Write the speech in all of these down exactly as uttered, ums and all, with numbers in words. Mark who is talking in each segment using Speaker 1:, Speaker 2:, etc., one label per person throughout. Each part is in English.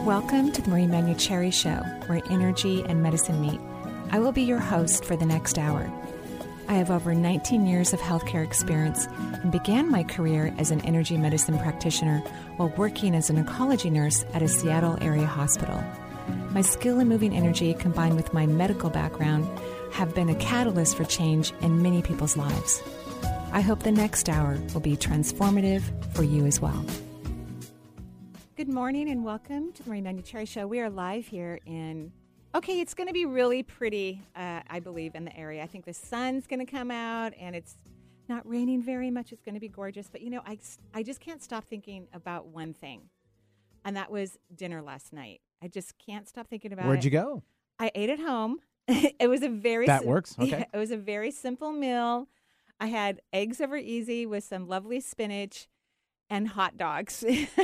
Speaker 1: Welcome to the Marie Manuchehri Show, where energy and medicine meet. I will be your host for the next hour. I have over nineteen years of healthcare experience and began my career as an energy medicine practitioner while working as an oncology nurse at a Seattle area hospital. My skill in moving energy combined with my medical background have been a catalyst for change in many people's lives. I hope the next hour will be transformative for you as well. Good morning and welcome to the Marie Manuchehri Show. We are live here in, okay, it's going to be really pretty, uh, I believe, in the area. I think the sun's going to come out and it's not raining very much. It's going to be gorgeous. But, you know, I, I just can't stop thinking about one thing, and that was dinner last night. I just can't stop thinking about
Speaker 2: Where'd
Speaker 1: it.
Speaker 2: you go?
Speaker 1: I ate at home. It was a very
Speaker 2: That
Speaker 1: sim-
Speaker 2: works? Okay.
Speaker 1: Yeah, it was a very simple meal. I had eggs over easy with some lovely spinach and hot dogs.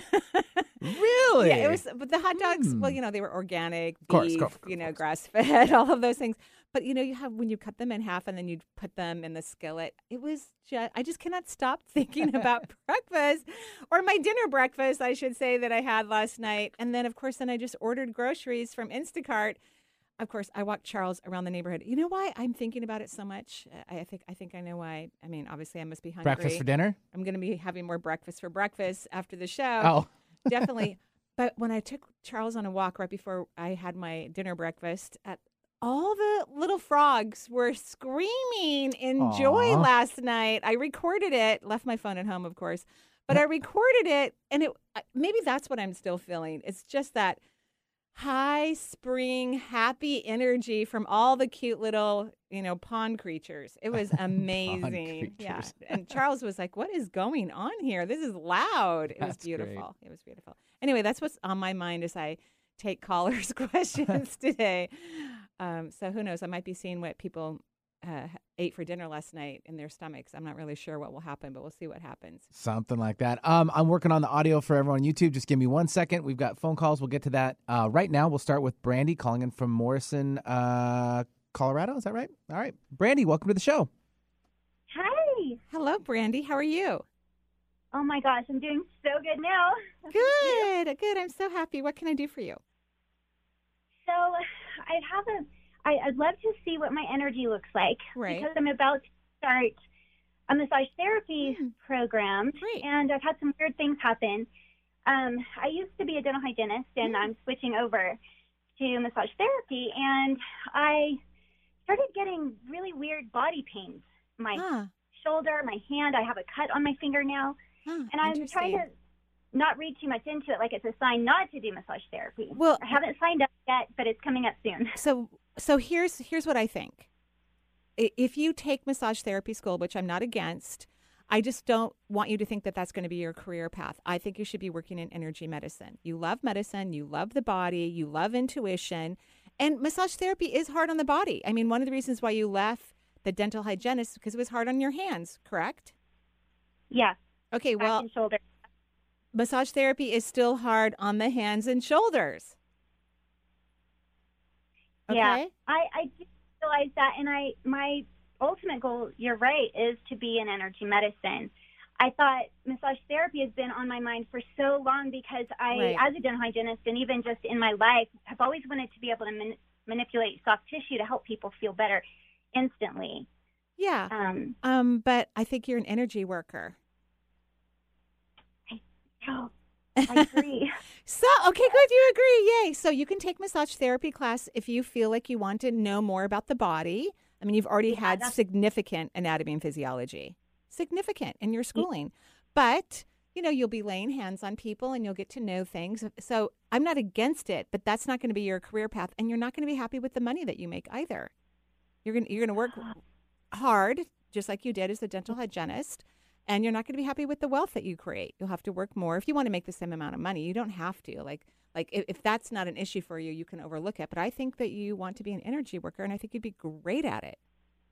Speaker 2: Really?
Speaker 1: Yeah, it was. But the hot dogs,
Speaker 2: Mm.
Speaker 1: well, you know, they were organic, beef,
Speaker 2: course, course,
Speaker 1: you know,
Speaker 2: course.
Speaker 1: grass-fed, all of those things. But you know, you have when you cut them in half and then you put them in the skillet. It was just. I just cannot stop thinking about breakfast, or my dinner breakfast, I should say, that I had last night. And then, of course, then I just ordered groceries from Instacart. Of course, I walked Charles around the neighborhood. You know why I'm thinking about it so much? I I think I think I know why. I mean, obviously, I must be hungry.
Speaker 2: Breakfast for dinner?
Speaker 1: I'm going to be having more breakfast for breakfast after the show.
Speaker 2: Oh.
Speaker 1: Definitely. But when I took Charles on a walk right before I had my dinner breakfast, at, all the little frogs were screaming in joy
Speaker 2: Aw.
Speaker 1: last night. I recorded it, left my phone at home, of course, but I recorded it, and it maybe that's what I'm still feeling. It's just that high spring, happy energy from all the cute little, you know, pond creatures. It was amazing. Yeah.
Speaker 2: creatures.
Speaker 1: And Charles was like, what is going on here? This is loud. It was
Speaker 2: That's great.
Speaker 1: beautiful. It was beautiful. Anyway, that's what's on my mind as I take callers' questions today. Um, so who knows? I might be seeing what people uh, ate for dinner last night in their stomachs. I'm not really sure what will happen, but we'll see what happens.
Speaker 2: Something like that. Um, I'm working on the audio for everyone on YouTube. Just give me one second. We've got phone calls. We'll get to that. Uh, right now, we'll start with Brandy calling in from Morrison, uh, Colorado. Is that right? All right. Brandy, welcome to the show.
Speaker 3: Hi.
Speaker 1: Hello, Brandy. How are you?
Speaker 3: Oh my gosh, I'm doing so good now.
Speaker 1: Good. Good. I'm so happy. What can I do for you?
Speaker 3: So I have a, I, I'd love to see what my energy looks like.
Speaker 1: Right.
Speaker 3: Because I'm about to start a massage therapy
Speaker 1: Mm.
Speaker 3: program.
Speaker 1: Great.
Speaker 3: And I've had some weird things happen. Um, I used to be a dental hygienist, and
Speaker 1: Mm.
Speaker 3: I'm switching over to massage therapy. And I started getting really weird body pains. My
Speaker 1: Huh.
Speaker 3: shoulder, my hand, I have a cut on my finger now.
Speaker 1: Huh.
Speaker 3: And I'm trying
Speaker 1: Interesting.
Speaker 3: to not read too much into it, like it's a sign not to do massage therapy.
Speaker 1: Well-
Speaker 3: I haven't signed up yet, but it's coming up soon.
Speaker 1: So, so here's here's what I think. I- If you take massage therapy school, which I'm not against, I just don't want you to think that that's going to be your career path. I think you should be working in energy medicine. You love medicine, you love the body, you love intuition, and massage therapy is hard on the body. I mean, one of the reasons why you left the dental hygienist is because it was hard on your hands, correct?
Speaker 3: Yeah,
Speaker 1: Okay,
Speaker 3: back
Speaker 1: well,
Speaker 3: and shoulder.
Speaker 1: massage therapy is still hard on the hands and shoulders. Okay?
Speaker 3: Yeah, I, I do realize that, and I my ultimate goal, you're right, is to be in energy medicine. I thought massage therapy has been on my mind for so long because I,
Speaker 1: Right.
Speaker 3: as a dental hygienist, and even just in my life, have always wanted to be able to man- manipulate soft tissue to help people feel better instantly.
Speaker 1: Yeah.
Speaker 3: Um,
Speaker 1: Um, but I think you're an energy worker.
Speaker 3: oh, I agree.
Speaker 1: So, okay, good. You agree. Yay. So you can take massage therapy class if you feel like you want to know more about the body. I mean, you've already
Speaker 3: Yeah,
Speaker 1: had
Speaker 3: that's-
Speaker 1: significant anatomy and physiology, significant in your schooling. But, you know, you'll be laying hands on people and you'll get to know things. So I'm not against it, but that's not going to be your career path. And you're not going to be happy with the money that you make either. You're going to, you're going to work hard, just like you did as a dental hygienist. And you're not going to be happy with the wealth that you create. You'll have to work more if you want to make the same amount of money. You don't have to. Like, like if, if that's not an issue for you, you can overlook it. But I think that you want to be an energy worker, and I think you'd be great at it.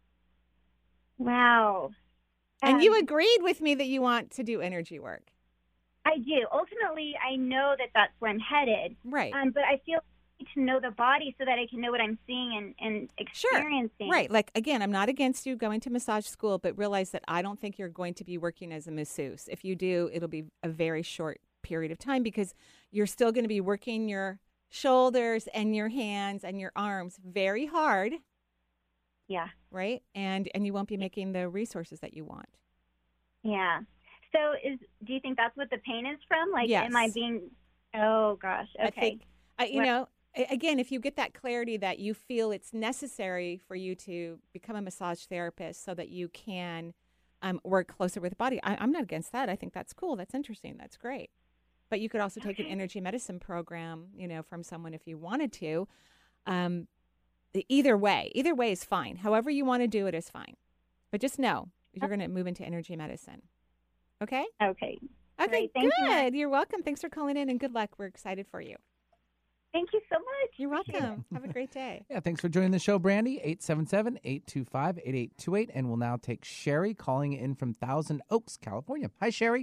Speaker 3: Wow.
Speaker 1: And you
Speaker 3: Um,
Speaker 1: agreed with me that you want to do energy work,
Speaker 3: I do. Ultimately, I know that that's where I'm headed.
Speaker 1: right?
Speaker 3: Um, but I feel I need to know the body so that I can know what I'm seeing and, and
Speaker 1: Sure.
Speaker 3: experiencing.
Speaker 1: Right. Like, again, I'm not against you going to massage school, but realize that I don't think you're going to be working as a masseuse. If you do, it'll be a very short period of time because you're still going to be working your shoulders and your hands and your arms very hard.
Speaker 3: Yeah.
Speaker 1: Right? And and you won't be making the resources that you want.
Speaker 3: Yeah. So is do you think that's what the pain is from? Like,
Speaker 1: yes.
Speaker 3: am I being, oh, gosh, okay.
Speaker 1: I think, I, you
Speaker 3: What?
Speaker 1: know, a- again, if you get that clarity that you feel it's necessary for you to become a massage therapist so that you can um, work closer with the body, I, I'm not against that. I think that's cool. That's interesting. That's great. But you could also take an energy medicine program, you know, from someone if you wanted to. Um, either way, either way is fine. However you want to do it is fine. But just know you're going to move into energy medicine. Okay?
Speaker 3: Okay.
Speaker 1: Okay,
Speaker 3: Great. Thank you, Mary.
Speaker 1: good. You're welcome. Thanks for calling in and good luck. We're excited for you.
Speaker 3: Thank you so much.
Speaker 1: You're
Speaker 3: Appreciate
Speaker 1: welcome. Have a great day.
Speaker 2: Yeah, thanks for joining the show, Brandy. eight seven seven, eight two five, eight eight two eight. And we'll now take Sherry calling in from Thousand Oaks, California. Hi, Sherry.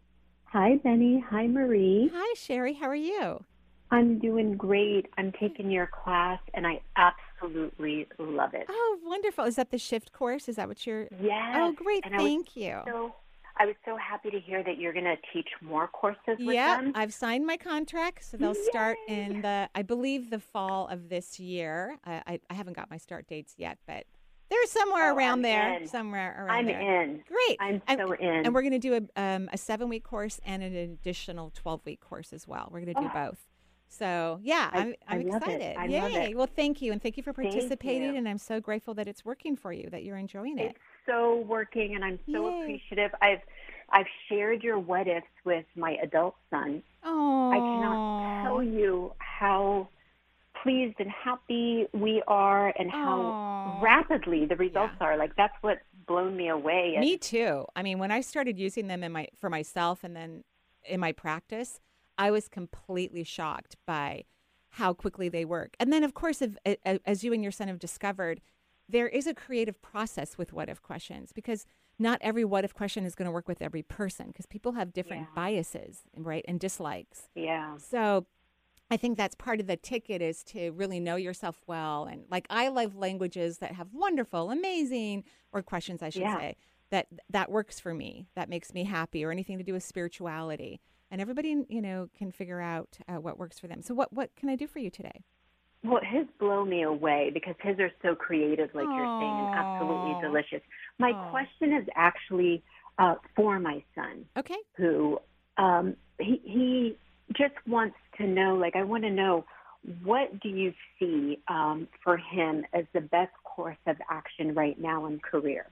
Speaker 4: Hi, Benny. Hi, Marie.
Speaker 1: Hi, Sherry. How are you?
Speaker 4: I'm doing great. I'm taking your class, and I absolutely love it.
Speaker 1: Oh, wonderful. Is that the shift course? Is that what you're...
Speaker 4: Yes.
Speaker 1: Oh, great.
Speaker 4: And I was
Speaker 1: Thank you.
Speaker 4: So, I was so happy to hear that you're going to teach more courses with
Speaker 1: Yeah,
Speaker 4: them.
Speaker 1: I've signed my contract, so they'll start
Speaker 4: Yay.
Speaker 1: in the, I believe, the fall of this year. I, I, I haven't got my start dates yet, but they're somewhere
Speaker 4: Oh,
Speaker 1: around
Speaker 4: I'm
Speaker 1: there.
Speaker 4: in.
Speaker 1: Somewhere around
Speaker 4: I'm
Speaker 1: there.
Speaker 4: in.
Speaker 1: Great.
Speaker 4: I'm
Speaker 1: and,
Speaker 4: so in.
Speaker 1: And we're going to do a, um, a seven-week course and an additional twelve-week course as well. We're going to do
Speaker 4: Oh.
Speaker 1: both. So, yeah,
Speaker 4: I-
Speaker 1: I'm, I'm
Speaker 4: I love it.
Speaker 1: excited.
Speaker 4: I
Speaker 1: Yay.
Speaker 4: love it.
Speaker 1: Well, thank you. And thank you for
Speaker 4: Thank
Speaker 1: participating.
Speaker 4: you.
Speaker 1: And I'm so grateful that it's working for you, that you're enjoying it.
Speaker 4: It's so working, and I'm so
Speaker 1: Yay.
Speaker 4: appreciative. I've I've shared your what ifs with my adult son.
Speaker 1: Oh,
Speaker 4: I cannot tell you how pleased and happy we are and how
Speaker 1: Aw.
Speaker 4: rapidly the results are. Like, that's what's blown me away.
Speaker 1: Me too. I mean, when I started using them in my for myself and then in my practice, I was completely shocked by how quickly they work. And then, of course, if, as you and your son have discovered, there is a creative process with what if questions because not every what if question is going to work with every person because people have different
Speaker 4: Yeah.
Speaker 1: biases, right, and dislikes.
Speaker 4: Yeah.
Speaker 1: So I think that's part of the ticket is to really know yourself well. And like I love languages that have wonderful, amazing, or questions, I should
Speaker 4: Yeah.
Speaker 1: say, that that works for me, that makes me happy, or anything to do with spirituality. And everybody, you know, can figure out uh, what works for them. So what, what can I do for you today?
Speaker 4: Well, his blow me away because his are so creative, like you're saying, and
Speaker 1: Aw.
Speaker 4: absolutely delicious. My
Speaker 1: Aw.
Speaker 4: question is actually uh, for my son,
Speaker 1: Okay.
Speaker 4: who um, he, he just wants to know, like, I want to know, what do you see um, for him as the best course of action right now in career?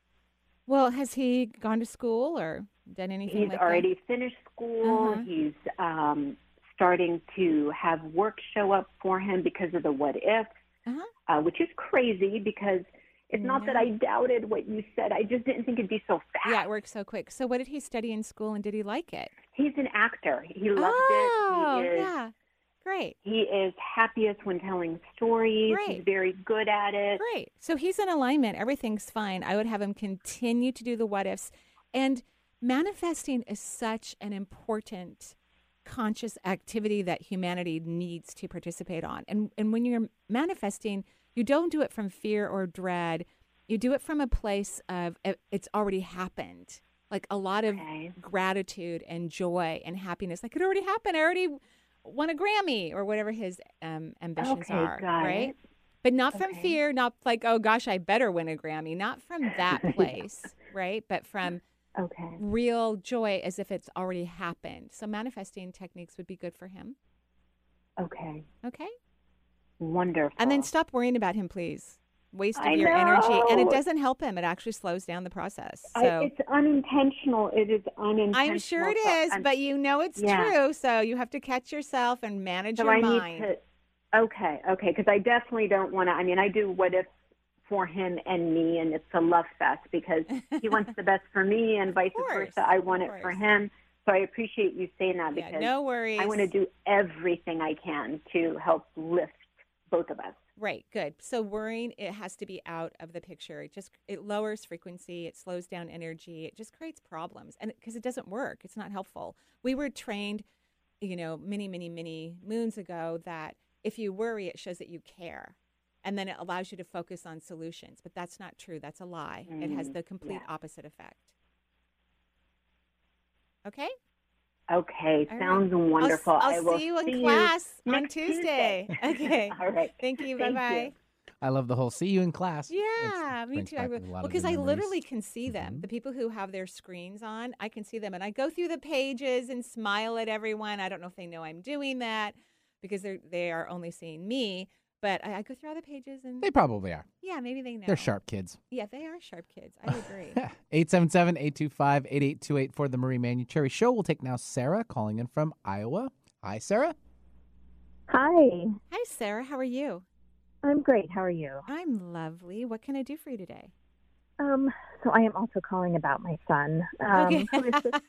Speaker 1: Well, has he gone to school or done anything
Speaker 4: He's
Speaker 1: like
Speaker 4: already finished school.
Speaker 1: Uh-huh.
Speaker 4: He's um, starting to have work show up for him because of the what if,
Speaker 1: that? Uh-huh.
Speaker 4: uh, which is crazy because it's not that
Speaker 1: No.
Speaker 4: I doubted what you said. I just didn't think it'd be so fast.
Speaker 1: Yeah, it works so quick. So what did he study in school and did he like it?
Speaker 4: He's an actor. He loved
Speaker 1: oh,
Speaker 4: it. He is,
Speaker 1: yeah. Great.
Speaker 4: he is happiest when telling stories.
Speaker 1: Great.
Speaker 4: He's very good at it.
Speaker 1: Great. So he's in alignment. Everything's fine. I would have him continue to do the what ifs. And manifesting is such an important conscious activity that humanity needs to participate on. And and when you're manifesting, you don't do it from fear or dread. You do it from a place of uh, it's already happened. Like a lot of
Speaker 4: Okay.
Speaker 1: gratitude and joy and happiness. Like it already happened. I already won a Grammy or whatever his um, ambitions
Speaker 4: Okay,
Speaker 1: are.
Speaker 4: got
Speaker 1: right?
Speaker 4: it.
Speaker 1: But not from
Speaker 4: Okay.
Speaker 1: fear, not like, oh gosh, I better win a Grammy. Not from that place, right? But from
Speaker 4: Okay.
Speaker 1: real joy as if it's already happened. So manifesting techniques would be good for him.
Speaker 4: Okay.
Speaker 1: Okay?
Speaker 4: Wonderful.
Speaker 1: And then stop worrying about him, please. Waste of
Speaker 4: I
Speaker 1: your energy. And it
Speaker 4: know.
Speaker 1: doesn't help him. It actually slows down the process. So
Speaker 4: I, it's unintentional. It is unintentional.
Speaker 1: I'm sure it
Speaker 4: So
Speaker 1: is,
Speaker 4: I'm-
Speaker 1: but you know it's
Speaker 4: Yeah.
Speaker 1: true. So you have to catch yourself and manage
Speaker 4: So
Speaker 1: your
Speaker 4: I
Speaker 1: mind.
Speaker 4: need to. Okay, okay, because I definitely don't want to. I mean, I do what if for him and me, and it's a love fest because he wants the best for me, and vice
Speaker 1: course,
Speaker 4: versa. I want
Speaker 1: of
Speaker 4: it for
Speaker 1: course.
Speaker 4: him. So I appreciate you saying that
Speaker 1: Yeah,
Speaker 4: because
Speaker 1: no worries.
Speaker 4: I want to do everything I can to help lift both of us.
Speaker 1: Right, good. So worrying, it has to be out of the picture. It just it lowers frequency, it slows down energy, it just creates problems, and because it doesn't work, it's not helpful. We were trained, you know, many, many, many moons ago that if you worry, it shows that you care, and then it allows you to focus on solutions. But that's not true. That's a lie. It has
Speaker 4: Mm,
Speaker 1: the complete
Speaker 4: yeah.
Speaker 1: opposite effect. Okay.
Speaker 4: Okay,
Speaker 1: All
Speaker 4: sounds
Speaker 1: right.
Speaker 4: wonderful.
Speaker 1: I'll,
Speaker 4: I
Speaker 1: I'll
Speaker 4: will
Speaker 1: see you in
Speaker 4: see
Speaker 1: class
Speaker 4: you
Speaker 1: on
Speaker 4: next
Speaker 1: Tuesday. Okay.
Speaker 4: All right.
Speaker 1: Thank you.
Speaker 4: Thank
Speaker 1: Bye-bye.
Speaker 4: you.
Speaker 2: I love the whole see you in class.
Speaker 1: Yeah,
Speaker 2: It
Speaker 1: me
Speaker 2: brings
Speaker 1: too. I
Speaker 2: back
Speaker 1: re-
Speaker 2: a lot
Speaker 1: well,
Speaker 2: of
Speaker 1: because
Speaker 2: good
Speaker 1: I
Speaker 2: memories.
Speaker 1: literally can see them.
Speaker 2: Mhm.
Speaker 1: The people who have their screens on, I can see them, and I go through the pages and smile at everyone. I don't know if they know I'm doing that because they're they are only seeing me, but I, I go through all the pages and
Speaker 2: They probably are.
Speaker 1: yeah, maybe they know.
Speaker 2: They're sharp kids.
Speaker 1: Yeah, they are sharp kids. I agree.
Speaker 2: eight seven seven, eight two five, eight eight two eight for the Marie Manucherry Show. We'll take now Sarah calling in from Iowa. Hi, Sarah.
Speaker 5: Hi,
Speaker 1: Hi, Sarah. How are you?
Speaker 5: I'm great. How are you?
Speaker 1: I'm lovely. What can I do for you today?
Speaker 5: Um, so I am also calling about my son. Um,
Speaker 1: Okay.
Speaker 5: who is just-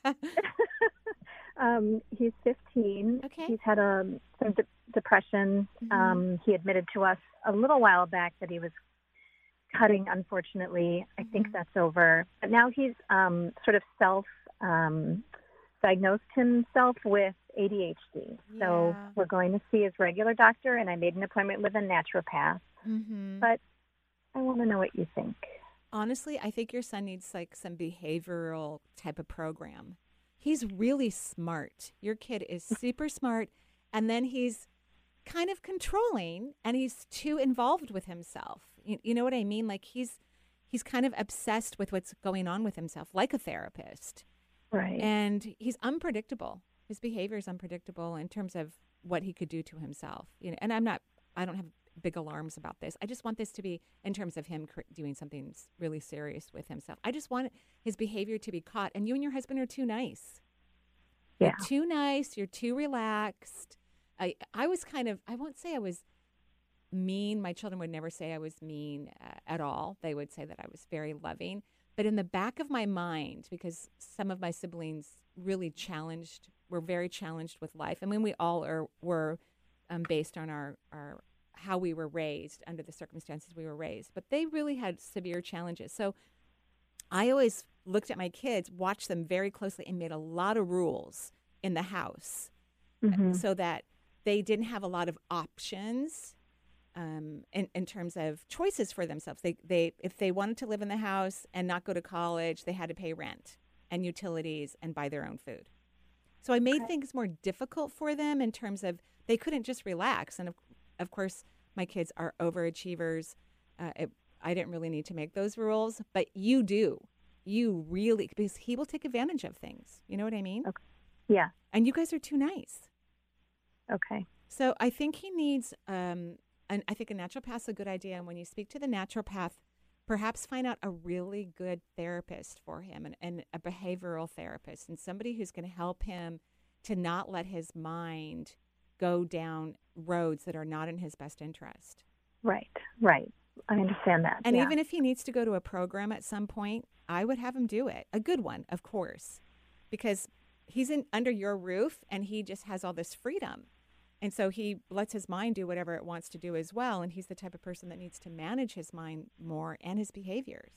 Speaker 5: um, he's fifteen.
Speaker 1: Okay.
Speaker 5: He's had um some de- depression.
Speaker 1: Mhm.
Speaker 5: Um, he admitted to us a little while back that he was cutting. Unfortunately, I think
Speaker 1: Mhm.
Speaker 5: that's over. But now he's um, sort of self um, diagnosed himself with A D H D. So
Speaker 1: Yeah.
Speaker 5: we're going to see his regular doctor, and I made an appointment with a naturopath.
Speaker 1: Mm-hmm.
Speaker 5: But I want to know what you think.
Speaker 1: Honestly, I think your son needs like some behavioral type of program. He's really smart. Your kid is super smart, and then he's kind of controlling, and he's too involved with himself. You, you know what I mean? Like he's he's kind of obsessed with what's going on with himself, like a therapist.
Speaker 5: Right.
Speaker 1: And he's unpredictable. His behavior is unpredictable in terms of what he could do to himself. You know, and I'm not. I don't have big alarms about this. I just want this to be in terms of him cr- doing something s- really serious with himself. I just want his behavior to be caught. And you and your husband are too nice.
Speaker 5: Yeah.
Speaker 1: You're too nice. You're too relaxed. I I was kind of. I won't say I was mean. My children would never say I was mean uh, at all. They would say that I was very loving. But in the back of my mind, because some of my siblings really challenged, were very challenged with life. I mean, we all are were um, based on our, our how we were raised, under the circumstances we were raised. But they really had severe challenges. So I always looked at my kids, watched them very closely, and made a lot of rules in the house
Speaker 5: Mhm.
Speaker 1: so that they didn't have a lot of options um, in, in terms of choices for themselves. They, they, if they wanted to live in the house and not go to college, they had to pay rent and utilities and buy their own food. So I made
Speaker 5: Okay.
Speaker 1: things more difficult for them in terms of they couldn't just relax. And of, of course, my kids are overachievers. Uh, it, I didn't really need to make those rules, but you do. You really, because he will take advantage of things. You know what I mean?
Speaker 5: Okay. Yeah.
Speaker 1: And you guys are too nice.
Speaker 5: Okay.
Speaker 1: So I think he needs, um, and I think a naturopath's a good idea. And when you speak to the naturopath, perhaps find out a really good therapist for him, and, and a behavioral therapist, and somebody who's going to help him to not let his mind go down roads that are not in his best interest.
Speaker 5: Right. Right. I understand that.
Speaker 1: And
Speaker 5: yeah.
Speaker 1: even if he needs to go to a program at some point, I would have him do it. A good one, of course, because he's in under your roof and he just has all this freedom. And so he lets his mind do whatever it wants to do as well. And he's the type of person that needs to manage his mind more and his behaviors.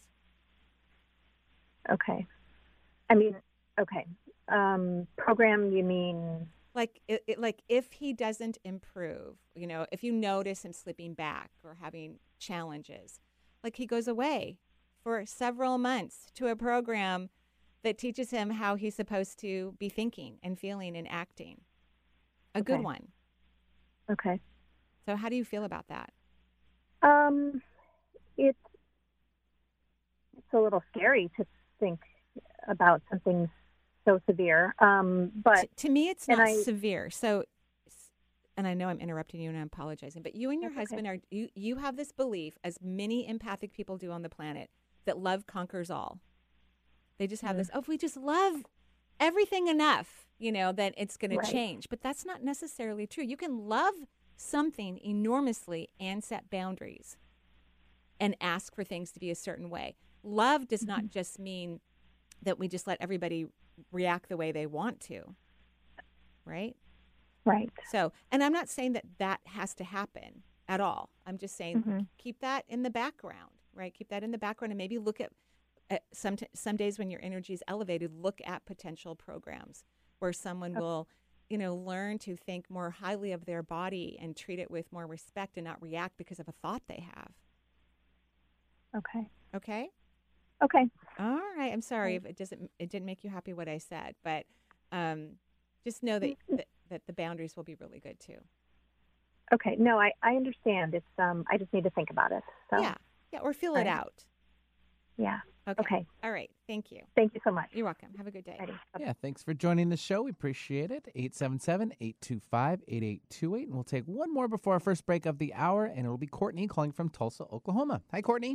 Speaker 5: Okay. I mean, okay. Um, program, you mean?
Speaker 1: Like, it, it, like if he doesn't improve, you know, if you notice him slipping back or having challenges, like he goes away for several months to a program that teaches him how he's supposed to be thinking and feeling and acting. A good
Speaker 5: Okay.
Speaker 1: one.
Speaker 5: Okay.
Speaker 1: So how do you feel about that?
Speaker 5: Um, it's it's a little scary to think about something so severe. Um, but
Speaker 1: to, to me, it's
Speaker 5: and
Speaker 1: not
Speaker 5: I-
Speaker 1: severe. So, and I know I'm interrupting you and I'm apologizing, but you and your
Speaker 5: That's okay.
Speaker 1: husband are, you, you have this belief, as many empathic people do on the planet, that love conquers all. They just have
Speaker 5: Mhm.
Speaker 1: this, oh, if we just love everything enough, you know, then it's going
Speaker 5: Right.
Speaker 1: to change. But that's not necessarily true. You can love something enormously and set boundaries and ask for things to be a certain way. Love does not just mean that we just let everybody react the way they want to, right?
Speaker 5: right.
Speaker 1: So, and I'm not saying that that has to happen at all. I'm just saying
Speaker 5: Mhm.
Speaker 1: keep that in the background, right? Keep that in the background and maybe look at, at some, t- some days when your energy is elevated, look at potential programs where someone
Speaker 5: Okay.
Speaker 1: will, you know, learn to think more highly of their body and treat it with more respect and not react because of a thought they have.
Speaker 5: Okay.
Speaker 1: Okay?
Speaker 5: Okay.
Speaker 1: All right. I'm sorry
Speaker 5: Right.
Speaker 1: if it doesn't, it didn't make you happy what I said, but um, just know that, that that the boundaries will be really good too.
Speaker 5: Okay. No, I, I understand. It's um I just need to think about it. So
Speaker 1: Yeah. Yeah. Or feel
Speaker 5: Right.
Speaker 1: it out.
Speaker 5: yeah.
Speaker 1: Okay.
Speaker 5: Okay.
Speaker 1: All right. Thank you.
Speaker 5: Thank you so much.
Speaker 1: You're welcome. Have a good day.
Speaker 5: Ready.
Speaker 2: Yeah, thanks for joining the show. We appreciate it. eight seven seven, eight two five, eight eight two eight. And we'll take one more before our first break of the hour, and it'll be Courtney calling from Tulsa, Oklahoma. Hi, Courtney.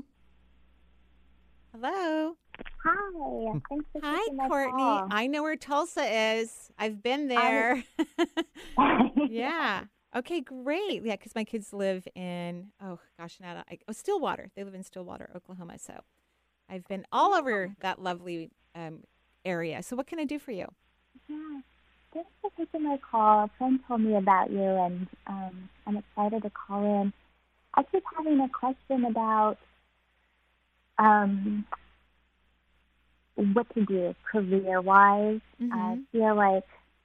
Speaker 1: Hello.
Speaker 3: Hi. Thanks for
Speaker 1: Hi,
Speaker 3: taking my
Speaker 1: Courtney.
Speaker 3: call.
Speaker 1: I know where Tulsa is. I've been there. Yeah. Okay, great. Yeah, because my kids live in, oh, gosh, now I, oh, Stillwater. They live in Stillwater, Oklahoma. So I've been all over that lovely um, area. So what can I do for you?
Speaker 3: Yeah. Thanks for taking my call. A friend told me about you, and um, I'm excited to call in. I keep having a question about um, what to do career-wise.
Speaker 1: Mhm.
Speaker 3: I feel like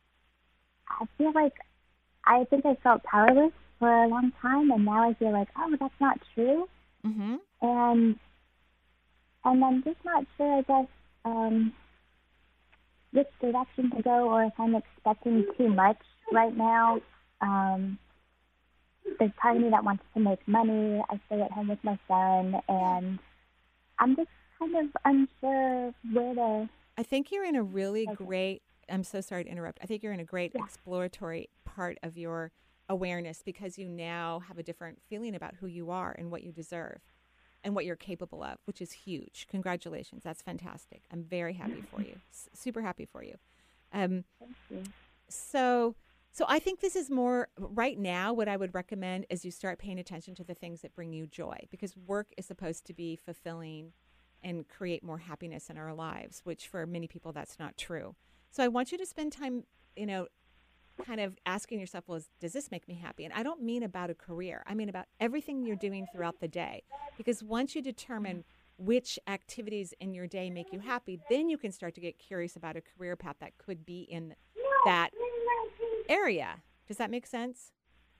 Speaker 3: I feel like I think I felt powerless for a long time, and now I feel like, oh, that's not true.
Speaker 1: Mm-hmm.
Speaker 3: And and I'm just not sure, I guess, um, which direction to go, or if I'm expecting too much right now. Um, there's part of me that wants to make money. I stay at home with my son, and I'm just kind of unsure where to.
Speaker 1: I think you're in a really
Speaker 3: Okay.
Speaker 1: great, I'm so sorry to interrupt. I think you're in a great
Speaker 3: Yeah.
Speaker 1: exploratory part of your awareness because you now have a different feeling about who you are and what you deserve and what you're capable of, which is huge. Congratulations. That's fantastic. I'm very happy for you. S- super happy for you. Um,
Speaker 3: Thank you.
Speaker 1: so, so I think this is more right now. What I would recommend is you start paying attention to the things that bring you joy, because work is supposed to be fulfilling and create more happiness in our lives, which for many people that's not true. So I want you to spend time, you know, kind of asking yourself, well, is, does this make me happy? And I don't mean about a career. I mean about everything you're doing throughout the day. Because once you determine which activities in your day make you happy, then you can start to get curious about a career path that could be in that area. Does that make sense?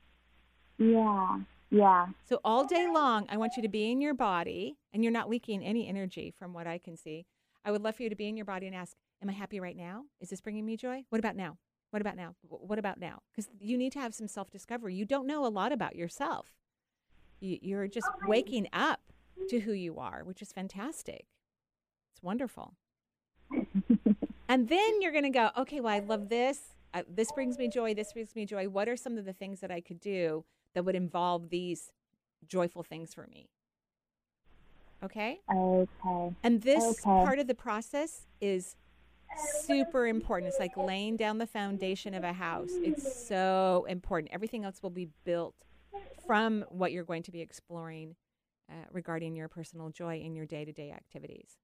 Speaker 3: Yeah, yeah.
Speaker 1: So all day long, I want you to be in your body, and you're not leaking any energy from what I can see. I would love for you to be in your body and ask, am I happy right now? Is this bringing me joy? What about now? What about now? Wh- What about now? Because you need to have some self-discovery. You don't know a lot about yourself. You, you're just waking up to who you are, which is fantastic. It's wonderful. And then you're going to go, okay, well, I love this. Uh, this brings me joy. This brings me joy. What are some of the things that I could do that would involve these joyful things for me? Okay?
Speaker 3: Okay.
Speaker 1: And this
Speaker 3: Okay.
Speaker 1: part of the process is super important. It's like laying down the foundation of a house. It's so important. Everything else will be built from what you're going to be exploring uh, regarding your personal joy in your day-to-day activities.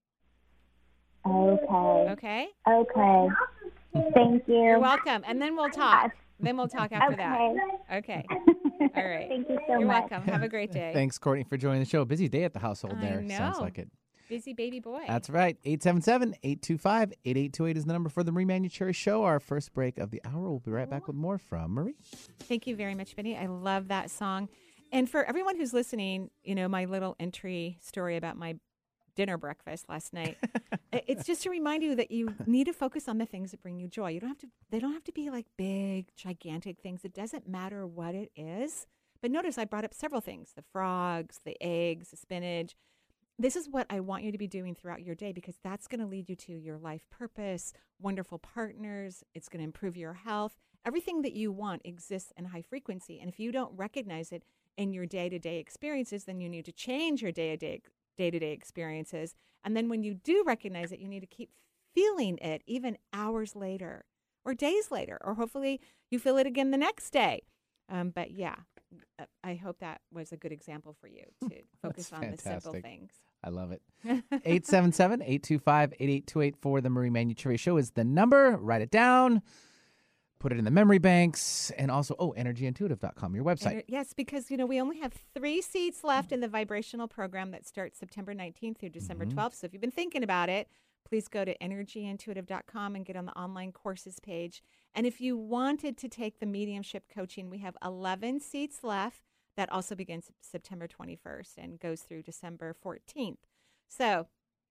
Speaker 3: Okay.
Speaker 1: Okay?
Speaker 3: Okay. Thank you.
Speaker 1: You're welcome. And then we'll talk. Then we'll talk after
Speaker 3: Okay.
Speaker 1: that. Okay. All right.
Speaker 3: Thank you so
Speaker 1: You're
Speaker 3: much.
Speaker 1: welcome. Have a great day.
Speaker 2: Thanks, Courtney, for joining the show. Busy day at the household
Speaker 1: I
Speaker 2: there. Sounds
Speaker 1: know.
Speaker 2: like it.
Speaker 1: Busy baby boy.
Speaker 2: That's right. eight seven seven, eight two five, eight eight two eight is the number for the Marie Manucherry Show. Our first break of the hour. We'll be right back with more from Marie.
Speaker 1: Thank you very much, Benny. I love that song. And for everyone who's listening, you know, my little entry story about my dinner breakfast last night, it's just to remind you that you need to focus on the things that bring you joy. You don't have to, they don't have to be like big, gigantic things. It doesn't matter what it is. But notice I brought up several things, the frogs, the eggs, the spinach. This is what I want you to be doing throughout your day, because that's going to lead you to your life purpose, wonderful partners. It's going to improve your health. Everything that you want exists in high frequency. And if you don't recognize it in your day-to-day experiences, then you need to change your day-to-day day-to-day experiences. And then when you do recognize it, you need to keep feeling it even hours later or days later, or hopefully you feel it again the next day. Um, but yeah, I hope that was a good example for you to focus on the simple
Speaker 2: fantastic.
Speaker 1: things.
Speaker 2: I love it. eight seven seven, eight two five, eight eight two eight for the Marie Manucherry Show is the number. Write it down. Put it in the memory banks. And also, oh, energy intuitive dot com, your website.
Speaker 1: Ener- yes, because, you know, we only have three seats left in the vibrational program that starts September nineteenth through December twelfth. So if you've been thinking about it, please go to energy intuitive dot com and get on the online courses page. And if you wanted to take the mediumship coaching, we have eleven seats left. That also begins September twenty-first and goes through December fourteenth. So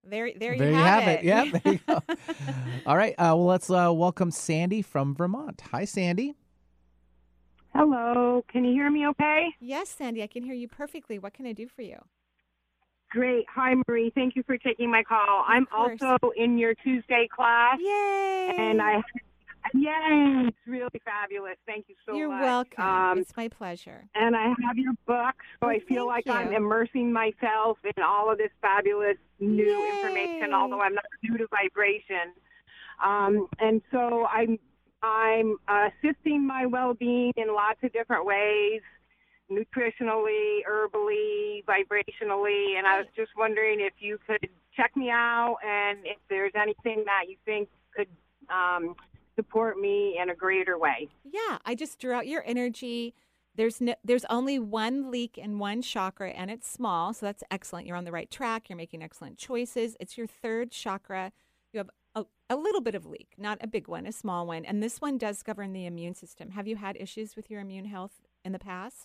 Speaker 1: There, there,
Speaker 2: there
Speaker 1: you
Speaker 2: you
Speaker 1: have,
Speaker 2: have
Speaker 1: it.
Speaker 2: it. Yeah, there you go. All right. Uh, well, let's uh, welcome Sandy from Vermont. Hi, Sandy.
Speaker 6: Hello. Can you hear me okay?
Speaker 1: Yes, Sandy, I can hear you perfectly. What can I do for you?
Speaker 6: Great. Hi, Marie. Thank you for taking my call.
Speaker 1: Of
Speaker 6: I'm
Speaker 1: course.
Speaker 6: also in your Tuesday class.
Speaker 1: Yay!
Speaker 6: And I, yay, it's really fabulous. Thank you so
Speaker 1: You're
Speaker 6: much.
Speaker 1: welcome.
Speaker 6: Um,
Speaker 1: It's my pleasure.
Speaker 6: and I have your book, so
Speaker 1: Oh,
Speaker 6: I feel
Speaker 1: thank
Speaker 6: like I'm
Speaker 1: you.
Speaker 6: immersing myself in all of this fabulous new
Speaker 1: Yay.
Speaker 6: information, although I'm not new to vibration. Um, and so I'm I'm assisting my well-being in lots of different ways, nutritionally, herbally, vibrationally, and I was just wondering if you could check me out and if there's anything that you think could um, support me in a greater way.
Speaker 1: Yeah, I just drew out your energy. There's no, there's only one leak in one chakra, and it's small, so that's excellent. You're on the right track. You're making excellent choices. It's your third chakra. You have a, a little bit of leak, not a big one, a small one, and this one does govern the immune system. Have you had issues with your immune health in the past?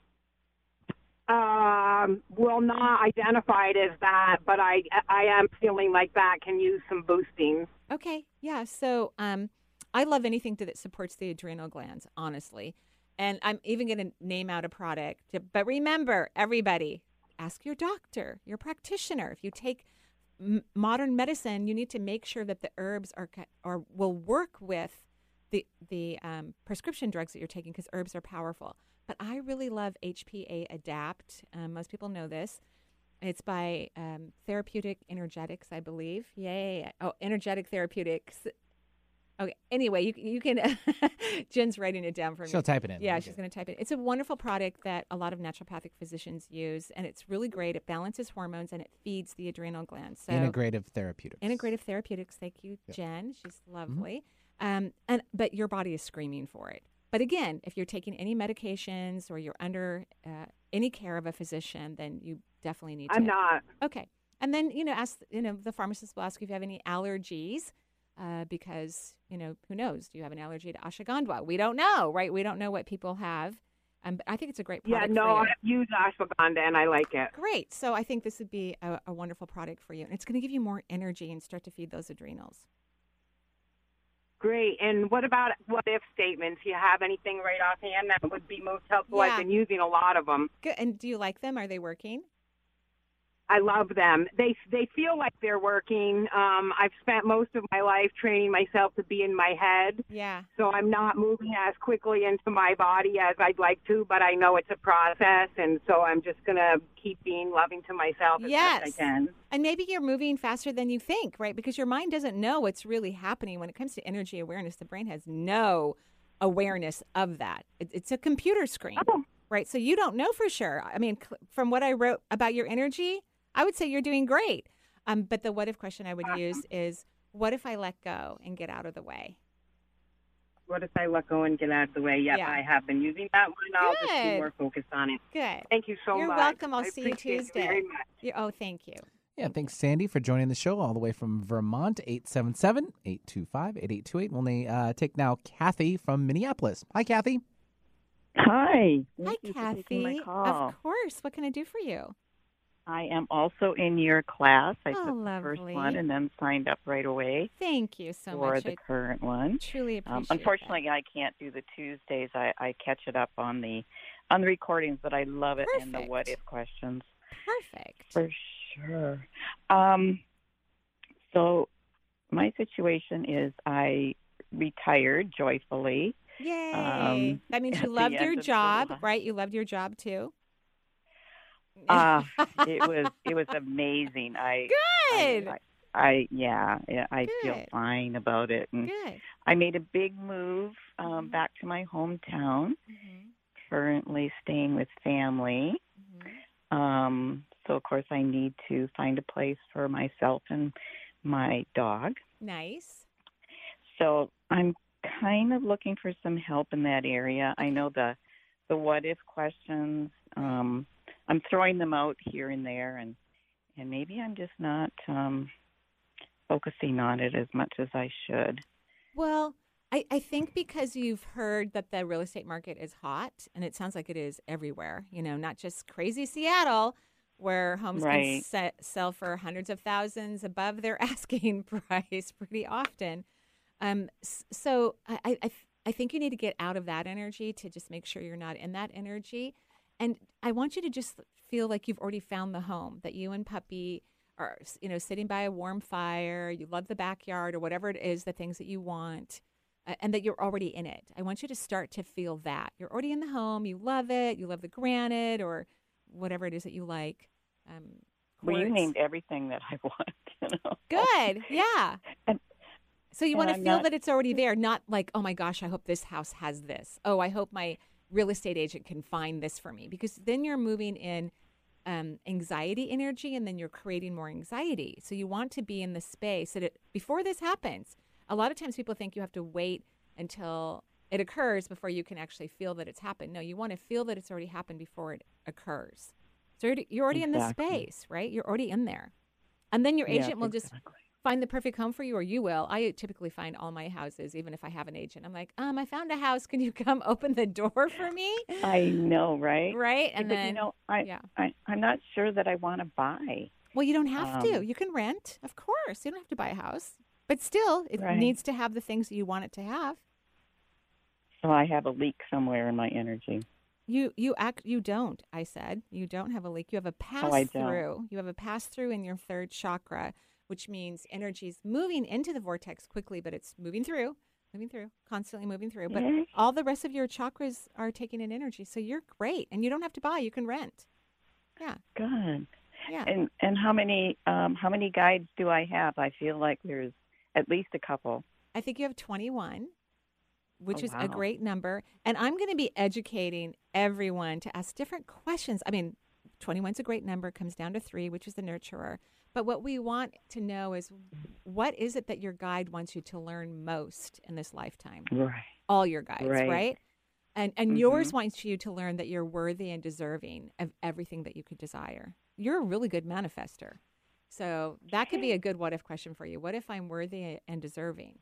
Speaker 6: Um, well, not identified as that, but I I am feeling like that can use some boosting.
Speaker 1: Okay, yeah. So um, I love anything to, that supports the adrenal glands, honestly. And I'm even going to name out a product. But remember, everybody, ask your doctor, your practitioner. If you take m- modern medicine, you need to make sure that the herbs are or will work with the the um, prescription drugs that you're taking, because herbs are powerful. But I really love H P A Adapt. Um, most people know this. It's by um, Therapeutic Energetics, I believe. Yay. Oh, Energetic Therapeutics. Okay. Anyway, you you can. Jen's writing it down for me.
Speaker 2: She'll type it in.
Speaker 1: Yeah,
Speaker 2: Okay.
Speaker 1: she's going to type it. It's a wonderful product that a lot of naturopathic physicians use, and it's really great. It balances hormones and it feeds the adrenal glands. So
Speaker 2: Integrative Therapeutics.
Speaker 1: Integrative Therapeutics. Thank you,
Speaker 2: Yep.
Speaker 1: Jen. She's lovely. Um, and but your body is screaming for it. But again, if you're taking any medications or you're under uh, any care of a physician, then you definitely need to.
Speaker 6: I'm not.
Speaker 1: Okay. And then, you know, ask, you know, the pharmacist will ask you if you have any allergies, uh, because, you know, who knows? Do you have an allergy to ashwagandha? We don't know, right? We don't know what people have. Um, but I think it's a great
Speaker 6: Yeah,
Speaker 1: product
Speaker 6: no,
Speaker 1: for you.
Speaker 6: I've used ashwagandha and I like it.
Speaker 1: Great. So I think this would be a, a wonderful product for you. And it's going to give you more energy and start to feed those adrenals.
Speaker 6: Great. And what about what if statements? Do you have anything right offhand that would be most helpful?
Speaker 1: Yeah.
Speaker 6: I've been using a lot of them.
Speaker 1: Good. And do you like them? Are they working?
Speaker 6: I love them. They they feel like they're working. Um, I've spent most of my life training myself to be in my head,
Speaker 1: Yeah.
Speaker 6: so I'm not moving as quickly into my body as I'd like to, but I know it's a process, and so I'm just going to keep being loving to myself as
Speaker 1: Yes.
Speaker 6: best I can.
Speaker 1: And maybe you're moving faster than you think, right? Because your mind doesn't know what's really happening. When it comes to energy awareness, the brain has no awareness of that. It, it's a computer screen,
Speaker 6: Oh.
Speaker 1: right? So you don't know for sure. I mean, cl- from what I wrote about your energy, I would say you're doing great. Um, but the what if question I would use is, what if I let go and get out of the way?
Speaker 6: What if I let go and get out of the way? Yep,
Speaker 1: Yeah.
Speaker 6: I have been using that one. I'll just
Speaker 1: Good.
Speaker 6: be more focused on it.
Speaker 1: Good.
Speaker 6: Thank you so
Speaker 1: You're
Speaker 6: much.
Speaker 1: welcome. I'll
Speaker 6: I
Speaker 1: see you
Speaker 6: appreciate
Speaker 1: Tuesday.
Speaker 6: very much.
Speaker 1: You're, oh, thank you.
Speaker 2: Yeah, thanks, Sandy, for joining the show all the way from Vermont, eight seven seven, eight two five, eight eight two eight. We'll uh, take now Kathy from Minneapolis. Hi, Kathy.
Speaker 7: Hi.
Speaker 1: Hi,
Speaker 7: Thank you for taking my
Speaker 1: Kathy.
Speaker 7: call.
Speaker 1: Of course. What can I do for you?
Speaker 7: I am also in your class. I
Speaker 1: Oh,
Speaker 7: took the first
Speaker 1: lovely.
Speaker 7: one and then signed up right away
Speaker 1: Thank you so
Speaker 7: for
Speaker 1: much.
Speaker 7: the
Speaker 1: I
Speaker 7: current one.
Speaker 1: truly appreciate
Speaker 7: Um,
Speaker 1: that.
Speaker 7: unfortunately, I can't do the Tuesdays. I, I catch it up on the on the recordings, but I love it and the
Speaker 1: Perfect.
Speaker 7: what if questions
Speaker 1: Perfect.
Speaker 7: for sure. Um, so my situation is I retired joyfully.
Speaker 1: Yay.
Speaker 7: um,
Speaker 1: that means
Speaker 7: at
Speaker 1: you
Speaker 7: the
Speaker 1: loved
Speaker 7: end
Speaker 1: your
Speaker 7: of
Speaker 1: job,
Speaker 7: July.
Speaker 1: right? You loved your job too?
Speaker 7: Uh, it was it was amazing. I
Speaker 1: Good.
Speaker 7: I, I, I yeah, yeah, I feel
Speaker 1: Good.
Speaker 7: fine about it. And
Speaker 1: Good.
Speaker 7: I made a big move um,
Speaker 1: Mhm.
Speaker 7: back to my hometown.
Speaker 1: Mm-hmm.
Speaker 7: Currently staying with family.
Speaker 1: Mm-hmm.
Speaker 7: Um, so of course I need to find a place for myself and my dog.
Speaker 1: Nice.
Speaker 7: So I'm kind of looking for some help in that area. I know the the what if questions. Um, I'm throwing them out here and there, and and maybe I'm just not um, focusing on it as much as I should.
Speaker 1: Well, I, I think because you've heard that the real estate market is hot, and it sounds like it is everywhere, you know, not just crazy Seattle, where homes
Speaker 7: Right.
Speaker 1: can se- sell for hundreds of thousands above their asking price pretty often. Um, s- so I, I, I th- I think you need to get out of that energy to just make sure you're not in that energy. And I want you to just feel like you've already found the home, that you and puppy are, you know, sitting by a warm fire, you love the backyard or whatever it is, the things that you want, uh, and that you're already in it. I want you to start to feel that. You're already in the home, you love it, you love the granite or whatever it is that you like. Um,
Speaker 7: Well, you
Speaker 1: quartz.
Speaker 7: named everything that I want. You know?
Speaker 1: Good, yeah.
Speaker 7: And-
Speaker 1: So you
Speaker 7: and
Speaker 1: want to
Speaker 7: I'm
Speaker 1: feel
Speaker 7: not-
Speaker 1: that it's already there, not like, oh my gosh, I hope this house has this. Oh, I hope my real estate agent can find this for me. Because then you're moving in um, anxiety energy, and then you're creating more anxiety. So you want to be in the space that it, before this happens. A lot of times people think you have to wait until it occurs before you can actually feel that it's happened. No, you want to feel that it's already happened before it occurs. So you're, you're already in the
Speaker 7: Exactly.
Speaker 1: space, right? You're already in there. And then your
Speaker 7: Yes,
Speaker 1: agent will just
Speaker 7: exactly.
Speaker 1: find the perfect home for you, or you will. I typically find all my houses, even if I have an agent. I'm like, um, I found a house. Can you come open the door for me?
Speaker 7: I know, right?
Speaker 1: Right?
Speaker 7: Yeah,
Speaker 1: And
Speaker 7: but,
Speaker 1: then,
Speaker 7: you know, I,
Speaker 1: yeah.
Speaker 7: I, I'm not sure that I want to buy.
Speaker 1: Well, you don't have to.
Speaker 7: Um,
Speaker 1: You can rent, of course. You don't have to buy a house. But still, it
Speaker 7: Right.
Speaker 1: needs to have the things that you want it to have.
Speaker 7: So I have a leak somewhere in my energy.
Speaker 1: You you act you don't, I said. You don't have a leak. You have a pass
Speaker 7: Oh, I don't.
Speaker 1: through. You have a pass through in your third chakra, which means energy's moving into the vortex quickly, but it's moving through, moving through, constantly moving through. But
Speaker 7: Yay.
Speaker 1: all the rest of your chakras are taking in energy. So you're great. And you don't have to buy, you can rent. Yeah.
Speaker 7: Good.
Speaker 1: Yeah.
Speaker 7: And and how many um how many guides do I have? I feel like there's at least a couple.
Speaker 1: I think you have twenty-one, which
Speaker 7: Oh,
Speaker 1: is a
Speaker 7: wow.
Speaker 1: great number. And I'm going to be educating everyone to ask different questions. I mean, twenty-one is a great number. It comes down to three, which is the nurturer. But what we want to know is, what is it that your guide wants you to learn most in this lifetime?
Speaker 7: Right.
Speaker 1: All your guides, right?
Speaker 7: Right.
Speaker 1: And and
Speaker 7: Mhm.
Speaker 1: yours wants you to learn that you're worthy and deserving of everything that you could desire. You're a really good manifester. So that could be a good what if question for you. What if I'm worthy and deserving?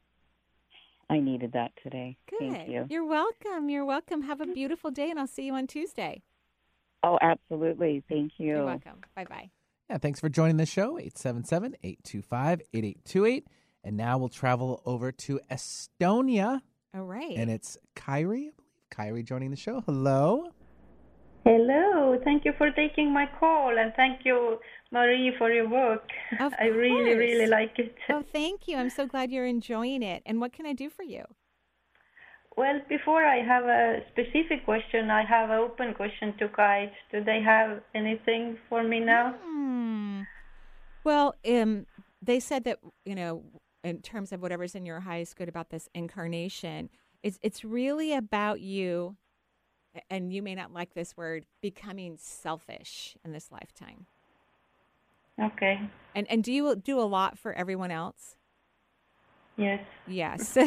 Speaker 7: I needed that today.
Speaker 1: Good.
Speaker 7: Thank you.
Speaker 1: You're welcome. You're welcome. Have a beautiful day, and I'll see you on Tuesday.
Speaker 7: Oh, absolutely. Thank you.
Speaker 1: You're welcome. Bye-bye.
Speaker 2: Yeah, thanks for joining the show, eight seven seven, eight two five, eight eight two eight. And now we'll travel over to Estonia,
Speaker 1: All right.
Speaker 2: and it's Kyrie, I believe. Kyrie joining the show. Hello.
Speaker 8: Hello, thank you for taking my call, and thank you, Marie, for your work.
Speaker 1: Of
Speaker 8: I really,
Speaker 1: course.
Speaker 8: really like it.
Speaker 1: Oh, thank you. I'm so glad you're enjoying it. And what can I do for you?
Speaker 8: Well, before I have a specific question, I have an open question to guides. Do they have anything for me now?
Speaker 1: Hmm. Well, um, they said that, you know, in terms of whatever's in your highest good about this incarnation, it's it's really about you, and you may not like this word, becoming selfish in this lifetime.
Speaker 8: Okay,
Speaker 1: And and do you do a lot for everyone else?
Speaker 8: yes.
Speaker 1: Yes. so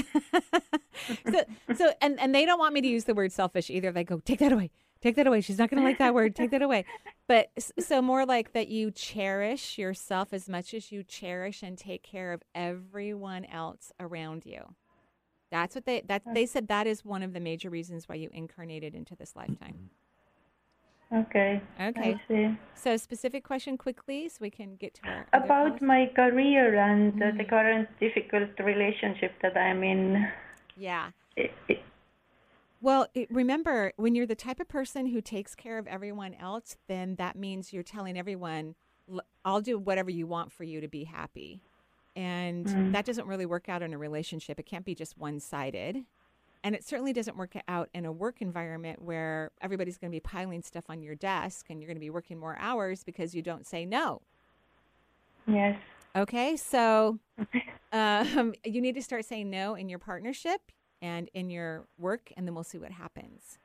Speaker 1: so and, and they don't want me to use the word selfish either. They go, take that away. Take that away. She's not going to like that word. Take that away. But s- so more like that you cherish yourself as much as you cherish and take care of everyone else around you. That's what they that they said that is one of the major reasons why you incarnated into this lifetime.
Speaker 8: Okay.
Speaker 1: Okay.
Speaker 8: I see.
Speaker 1: So specific question quickly so we can get to our other
Speaker 8: About
Speaker 1: callers.
Speaker 8: my career and uh, the
Speaker 1: Mm.
Speaker 8: current difficult relationship that I'm in.
Speaker 1: Yeah.
Speaker 8: It, it,
Speaker 1: Well, it, remember, when you're the type of person who takes care of everyone else, then that means you're telling everyone, "L- I'll do whatever you want for you to be happy. And
Speaker 8: Mm.
Speaker 1: that doesn't really work out in a relationship. It can't be just one-sided. And it certainly doesn't work out in a work environment where everybody's going to be piling stuff on your desk and you're going to be working more hours because you don't say no.
Speaker 8: yes.
Speaker 1: Okay, so um, you need to start saying no in your partnership and in your work, and then we'll see what happens.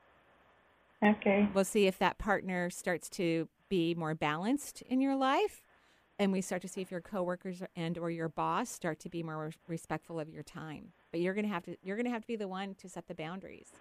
Speaker 8: Okay.
Speaker 1: We'll see if that partner starts to be more balanced in your life, and we start to see if your coworkers and or your boss start to be more respectful of your time. But you're gonna have to you're gonna have to be the one to set the boundaries.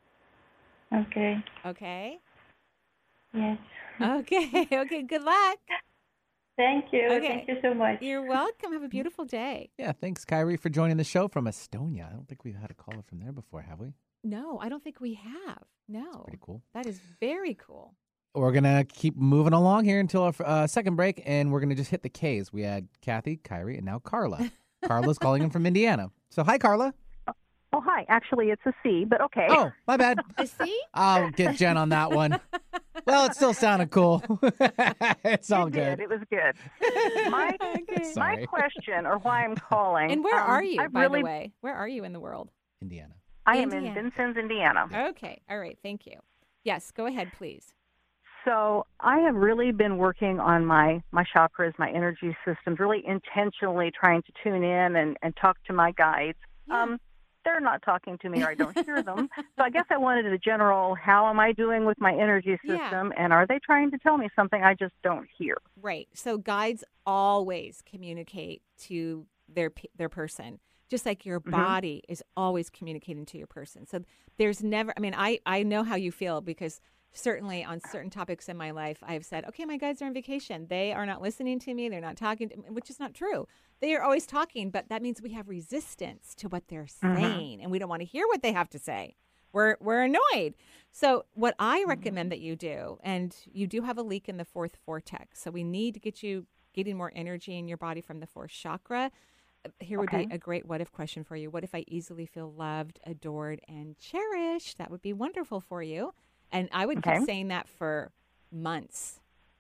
Speaker 8: Okay.
Speaker 1: Okay.
Speaker 8: Yes.
Speaker 1: Okay. Okay. Good luck.
Speaker 8: Thank you.
Speaker 1: Okay.
Speaker 8: Thank you so much.
Speaker 1: You're welcome. Have a beautiful day.
Speaker 2: Yeah, thanks, Kyrie, for joining the show from Estonia. I don't think we've had a caller from there before, have we?
Speaker 1: No, I don't think we have. No.
Speaker 2: Pretty cool.
Speaker 1: That is very cool.
Speaker 2: We're going to keep moving along here until our uh, second break, and we're going to just hit the K's. We had Kathy, Kyrie, and now Carla. Carla's calling in from Indiana. So, hi, Carla.
Speaker 5: Oh, hi. Actually, it's a C, but okay.
Speaker 2: Oh, my bad.
Speaker 1: A C?
Speaker 2: I'll get Jen on that one. Well, it still sounded cool. It's all
Speaker 5: it
Speaker 2: good.
Speaker 5: Did. It was good. My,
Speaker 1: Okay.
Speaker 5: my question, or why I'm calling.
Speaker 1: And where
Speaker 5: um,
Speaker 1: are you,
Speaker 5: I've
Speaker 1: by
Speaker 5: really,
Speaker 1: the way? Where are you in the world?
Speaker 2: Indiana.
Speaker 5: I am
Speaker 1: Indiana.
Speaker 5: in Vincennes, Indiana.
Speaker 1: Okay. All right. Thank you. Yes. Go ahead, please.
Speaker 5: So I have really been working on my, my chakras, my energy systems, really intentionally trying to tune in and, and talk to my guides.
Speaker 1: Yeah.
Speaker 5: Um, they're not talking to me or I don't hear them. So I guess I wanted a general, how am I doing with my energy system?
Speaker 1: Yeah.
Speaker 5: And are they trying to tell me something I just don't hear?
Speaker 1: Right. So guides always communicate to their pe- their person, just like your
Speaker 5: Mhm.
Speaker 1: body is always communicating to your person. So there's never, I mean, I, I know how you feel because certainly on certain topics in my life, I've said, okay, my guides are on vacation. They are not listening to me. They're not talking to me, which is not true. They are always talking, but that means we have resistance to what they're
Speaker 5: Mhm.
Speaker 1: saying and we don't want to hear what they have to say. We're, we're annoyed. So what I recommend that you do, and you do have a leak in the fourth vortex. So we need to get you getting more energy in your body from the fourth chakra. Here would
Speaker 5: Okay.
Speaker 1: be a great what if question for you. What if I easily feel loved, adored, and cherished? That would be wonderful for you. And I would
Speaker 5: Okay.
Speaker 1: keep saying that for months,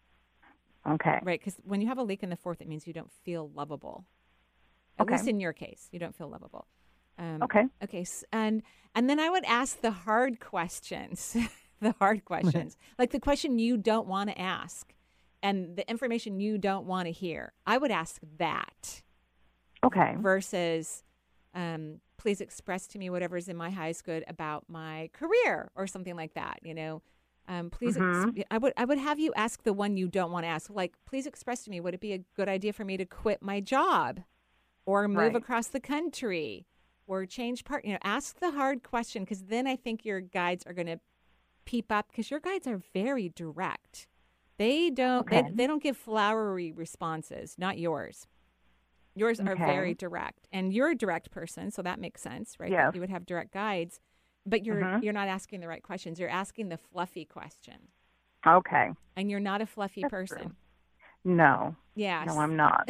Speaker 5: Okay.
Speaker 1: right? Because when you have a leak in the fourth, it means you don't feel lovable. At
Speaker 5: Okay.
Speaker 1: least in your case, you don't feel lovable. Um,
Speaker 5: Okay.
Speaker 1: Okay. s- And and then I would ask the hard questions, the hard questions, like the question you don't want to ask, and the information you don't want to hear. I would ask that.
Speaker 5: Okay.
Speaker 1: Versus, um, please express to me whatever's in my highest good about my career or something like that. You know, um, please,
Speaker 5: Mhm.
Speaker 1: ex- I would I would have you ask the one you don't want to ask. Like, please express to me, would it be a good idea for me to quit my job, or move
Speaker 5: Right.
Speaker 1: across the country, or change part? You know, ask the hard question because then I think your guides are going to peep up because your guides are very direct. They don't
Speaker 5: Okay.
Speaker 1: they, they don't give flowery responses, not yours. Yours are
Speaker 5: Okay.
Speaker 1: very direct, and you're a direct person, so that makes sense, right? That
Speaker 5: Yes.
Speaker 1: you would have direct guides, but you're
Speaker 5: Mhm.
Speaker 1: you're not asking the right questions. You're asking the fluffy question,
Speaker 5: Okay.
Speaker 1: and you're not a fluffy
Speaker 5: That's
Speaker 1: person.
Speaker 5: true. No.
Speaker 1: Yeah.
Speaker 5: No, I'm not.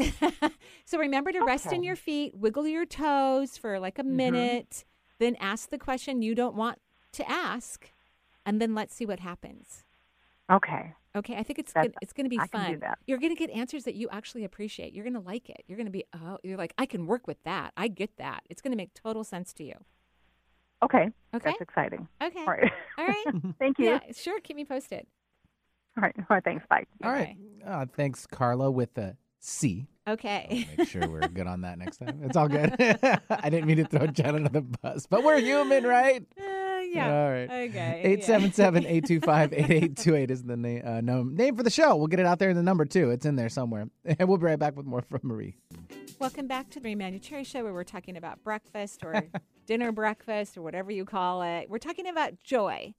Speaker 1: So remember to rest in
Speaker 5: Okay.
Speaker 1: your feet, wiggle your toes for like a
Speaker 5: Mhm.
Speaker 1: minute, then ask the question you don't want to ask, and then let's see what happens.
Speaker 5: Okay.
Speaker 1: Okay, I think it's
Speaker 5: That's-
Speaker 1: gonna, it's going to be
Speaker 5: I can
Speaker 1: fun.
Speaker 5: do that.
Speaker 1: You're going to get answers that you actually appreciate. You're going to like it. You're going to be oh, you're like I can work with that. I get that. It's going to make total sense to you.
Speaker 5: Okay.
Speaker 1: Okay.
Speaker 5: That's exciting.
Speaker 1: Okay.
Speaker 5: All right.
Speaker 1: All right.
Speaker 5: Thank you.
Speaker 1: Yeah, sure. Keep me posted.
Speaker 5: All right. All right. Thanks. Bye.
Speaker 2: All right. Uh, thanks, Carla, with the C.
Speaker 1: Okay.
Speaker 2: Make sure we're good on that next time. It's all good. I didn't mean to throw Jen under the bus, but we're human, right?
Speaker 1: Uh, yeah.
Speaker 2: All right.
Speaker 1: Okay.
Speaker 2: eight seven seven, eight two five, eight eight two eight is the na- uh, no- name for the show. We'll get it out there in the number, too. It's in there somewhere. And we'll be right back with more from Marie.
Speaker 1: Welcome back to the Marie Manuel Cherry Show, where we're talking about breakfast or dinner breakfast or whatever you call it. We're talking about joy.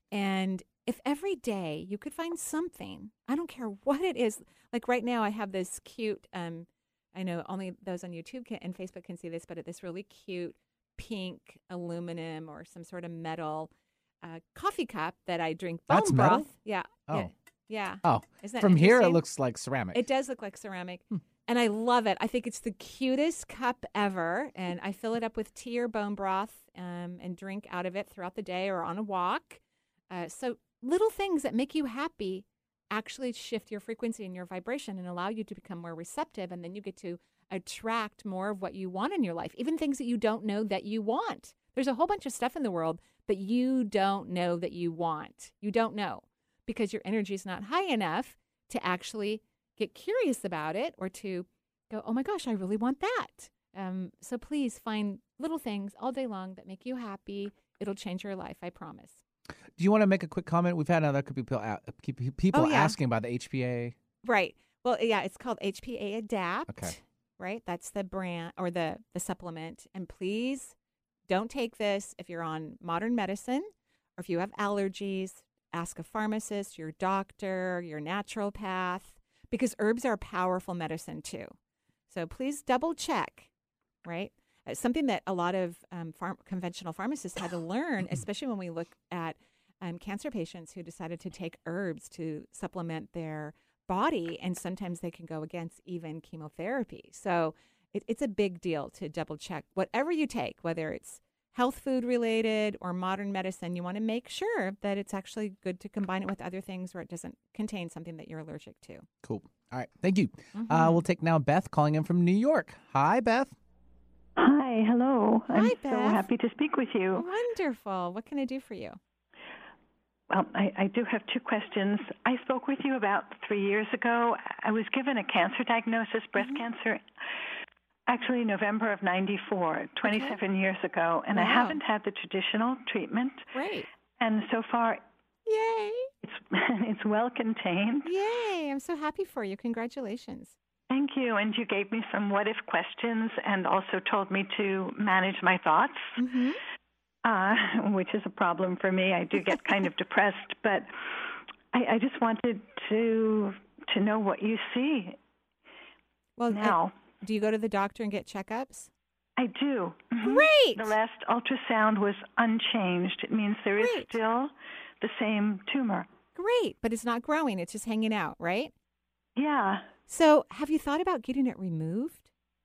Speaker 1: And if every day you could find something, I don't care what it is. Like right now, I have this cute, um, I know only those on YouTube can, and Facebook can see this, but this really cute pink aluminum or some sort of metal uh, coffee cup that I drink bone
Speaker 2: That's
Speaker 1: broth.
Speaker 2: metal?
Speaker 1: Yeah.
Speaker 2: Oh.
Speaker 1: Yeah. Yeah.
Speaker 2: Oh,
Speaker 1: Isn't that
Speaker 2: from here, it
Speaker 1: interesting?
Speaker 2: looks like ceramic.
Speaker 1: It does look like ceramic. And I love it. I think it's the cutest cup ever. And I fill it up with tea or bone broth um, and drink out of it throughout the day or on a walk. Uh, so little things that make you happy actually shift your frequency and your vibration and allow you to become more receptive. And then you get to attract more of what you want in your life, even things that you don't know that you want. There's a whole bunch of stuff in the world that you don't know that you want. You don't know because your energy is not high enough to actually get curious about it or to go, oh my gosh, I really want that. Um, so please find little things all day long that make you happy. It'll change your life, I promise.
Speaker 2: Do you want to make a quick comment? We've had other people, a- people
Speaker 1: Oh, yeah.
Speaker 2: asking about the H P A.
Speaker 1: Right. Well, yeah, it's called H P A Adapt.
Speaker 2: Okay.
Speaker 1: Right? That's the brand or the, the supplement. And please don't take this if you're on modern medicine or if you have allergies. Ask a pharmacist, your doctor, your naturopath, because herbs are powerful medicine too. So please double check, right? It's something that a lot of um, farm, conventional pharmacists had to learn, especially when we look at um, cancer patients who decided to take herbs to supplement their body, and sometimes they can go against even chemotherapy. So it, it's a big deal to double check whatever you take, whether it's health food related or modern medicine. You want to make sure that it's actually good to combine it with other things where it doesn't contain something that you're allergic to.
Speaker 2: Cool. All right. Thank you.
Speaker 1: Mm-hmm.
Speaker 2: Uh, we'll take now Beth calling in from New York. Hi, Beth.
Speaker 9: Hi. Hello.
Speaker 1: Hi,
Speaker 9: I'm
Speaker 1: Beth.
Speaker 9: so happy to speak with you.
Speaker 1: Wonderful. What can I do for you?
Speaker 9: Well, I, I do have two questions. I spoke with you about three years ago. I was given a cancer diagnosis, breast mm-hmm. cancer, actually November of ninety-four, twenty-seven okay. years ago, and wow. I haven't had the traditional treatment.
Speaker 1: Great.
Speaker 9: And so far,
Speaker 1: yay,
Speaker 9: it's it's well contained.
Speaker 1: Yay, I'm so happy for you. Congratulations.
Speaker 9: Thank you. And you gave me some what-if questions and also told me to manage my thoughts,
Speaker 1: mm-hmm.
Speaker 9: uh, which is a problem for me. I do get kind of depressed, but I, I just wanted to to know what you see
Speaker 1: well,
Speaker 9: now.
Speaker 1: I, do you go to the doctor and get checkups?
Speaker 9: I do. Mm-hmm.
Speaker 1: Great.
Speaker 9: The last ultrasound was unchanged. It means there
Speaker 1: Great.
Speaker 9: is still the same tumor.
Speaker 1: Great, but it's not growing. It's just hanging out, right?
Speaker 9: Yeah.
Speaker 1: So have you thought about getting it removed?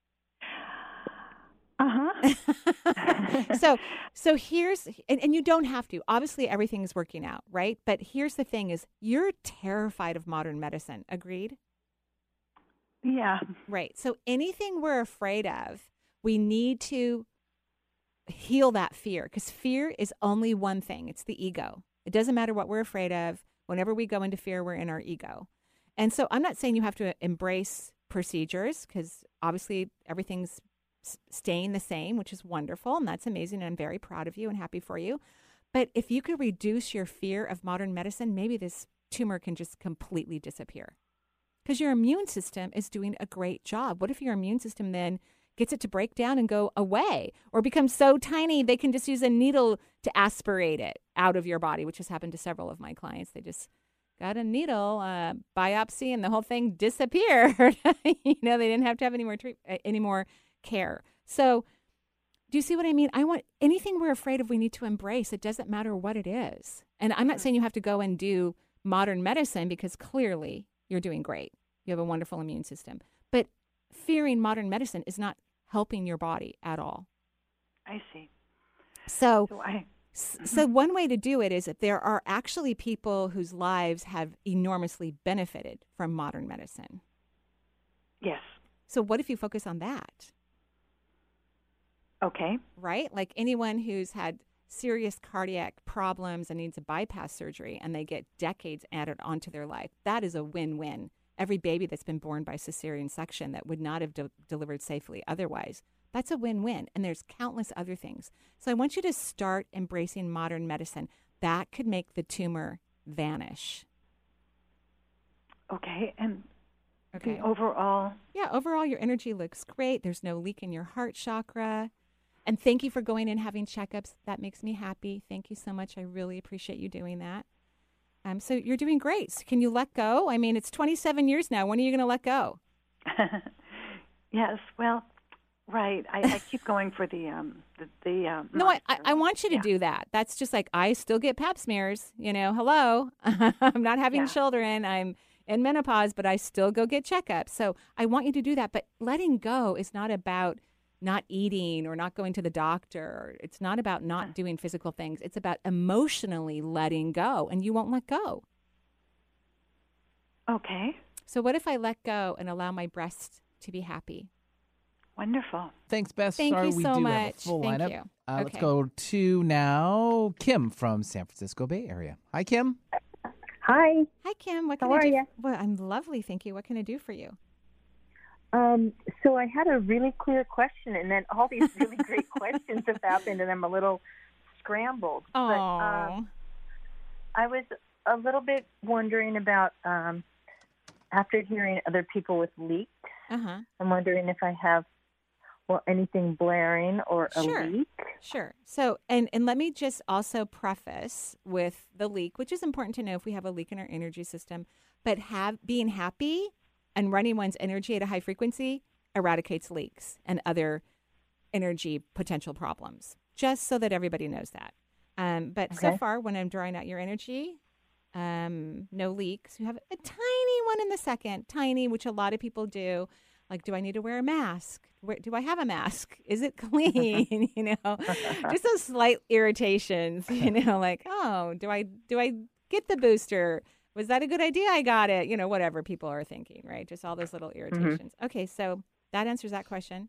Speaker 9: Uh-huh.
Speaker 1: so so here's, and, and you don't have to. Obviously, everything is working out, right? But here's the thing is you're terrified of modern medicine. Agreed?
Speaker 9: Yeah.
Speaker 1: Right. So anything we're afraid of, we need to heal that fear, because fear is only one thing. It's the ego. It doesn't matter what we're afraid of. Whenever we go into fear, we're in our ego. And so I'm not saying you have to embrace procedures, because obviously everything's staying the same, which is wonderful. And that's amazing. And I'm very proud of you and happy for you. But if you could reduce your fear of modern medicine, maybe this tumor can just completely disappear. Because your immune system is doing a great job. What if your immune system then gets it to break down and go away, or become so tiny they can just use a needle to aspirate it out of your body, which has happened to several of my clients. They just got a needle, uh, biopsy, and the whole thing disappeared. You know, they didn't have to have any more treat- any more care. So do you see what I mean? I want anything we're afraid of, we need to embrace. It doesn't matter what it is. And I'm not saying you have to go and do modern medicine, because clearly you're doing great. You have a wonderful immune system. But fearing modern medicine is not helping your body at all.
Speaker 9: I see.
Speaker 1: So,
Speaker 9: so, I,
Speaker 1: so one way to do it is that there are actually people whose lives have enormously benefited from modern medicine.
Speaker 9: Yes.
Speaker 1: So what if you focus on that?
Speaker 9: Okay.
Speaker 1: Right? Like anyone who's had serious cardiac problems and needs a bypass surgery, and they get decades added onto their life. That is a win-win. Every baby that's been born by cesarean section that would not have de- delivered safely otherwise, that's a win-win. And there's countless other things. So I want you to start embracing modern medicine. That could make the tumor vanish.
Speaker 9: Okay. And
Speaker 1: okay.
Speaker 9: overall?
Speaker 1: Yeah, overall your energy looks great. There's no leak in your heart chakra. And thank you for going and having checkups. That makes me happy. Thank you so much. I really appreciate you doing that. Um, so you're doing great. So can you let go? I mean, it's twenty-seven years now. When are you going to let go?
Speaker 9: Yes. Well, right. I, I keep going for the um the, the um.
Speaker 1: No, I, I I want you to yeah. do that. That's just like, I still get pap smears. You know, hello. I'm not having yeah. children. I'm in menopause, but I still go get checkups. So I want you to do that. But letting go is not about not eating or not going to the doctor. It's not about not doing physical things. It's about emotionally letting go, and you won't let go.
Speaker 9: Okay.
Speaker 1: So what if I let go and allow my breast to be happy?
Speaker 9: Wonderful.
Speaker 2: Thanks, Beth.
Speaker 1: Thank
Speaker 2: Sorry,
Speaker 1: you
Speaker 2: we
Speaker 1: so
Speaker 2: do
Speaker 1: much.
Speaker 2: have a full
Speaker 1: Thank
Speaker 2: lineup.
Speaker 1: you.
Speaker 2: Uh,
Speaker 1: okay.
Speaker 2: Let's go to now Kim from San Francisco Bay Area. Hi, Kim.
Speaker 3: Hi.
Speaker 1: Hi, Kim. What can
Speaker 3: How
Speaker 1: I
Speaker 3: are
Speaker 1: do?
Speaker 3: you?
Speaker 1: Well, I'm lovely, thank you. What can I do for you?
Speaker 3: Um, so I had a really clear question, and then all these really great questions have happened, and I'm a little scrambled.
Speaker 1: Oh.
Speaker 3: But, um, I was a little bit wondering about, um, after hearing other people with leaks,
Speaker 1: uh-huh.
Speaker 3: I'm wondering if I have, well, anything blaring or a
Speaker 1: sure.
Speaker 3: leak.
Speaker 1: Sure. So, and, and let me just also preface with the leak, which is important to know if we have a leak in our energy system, but have being happy and running one's energy at a high frequency eradicates leaks and other energy potential problems, just so that everybody knows that. Um, but
Speaker 5: Okay.
Speaker 1: so far, when I'm drawing out your energy, um, no leaks. You have a tiny one in the second, tiny, which a lot of people do. Like, do I need to wear a mask? Where, do I have a mask? Is it clean? you know, just those slight irritations. You know, like, oh, do I do I get the booster? Was that a good idea? I got it. You know, whatever people are thinking, right? Just all those little irritations. Mm-hmm. Okay, so that answers that question.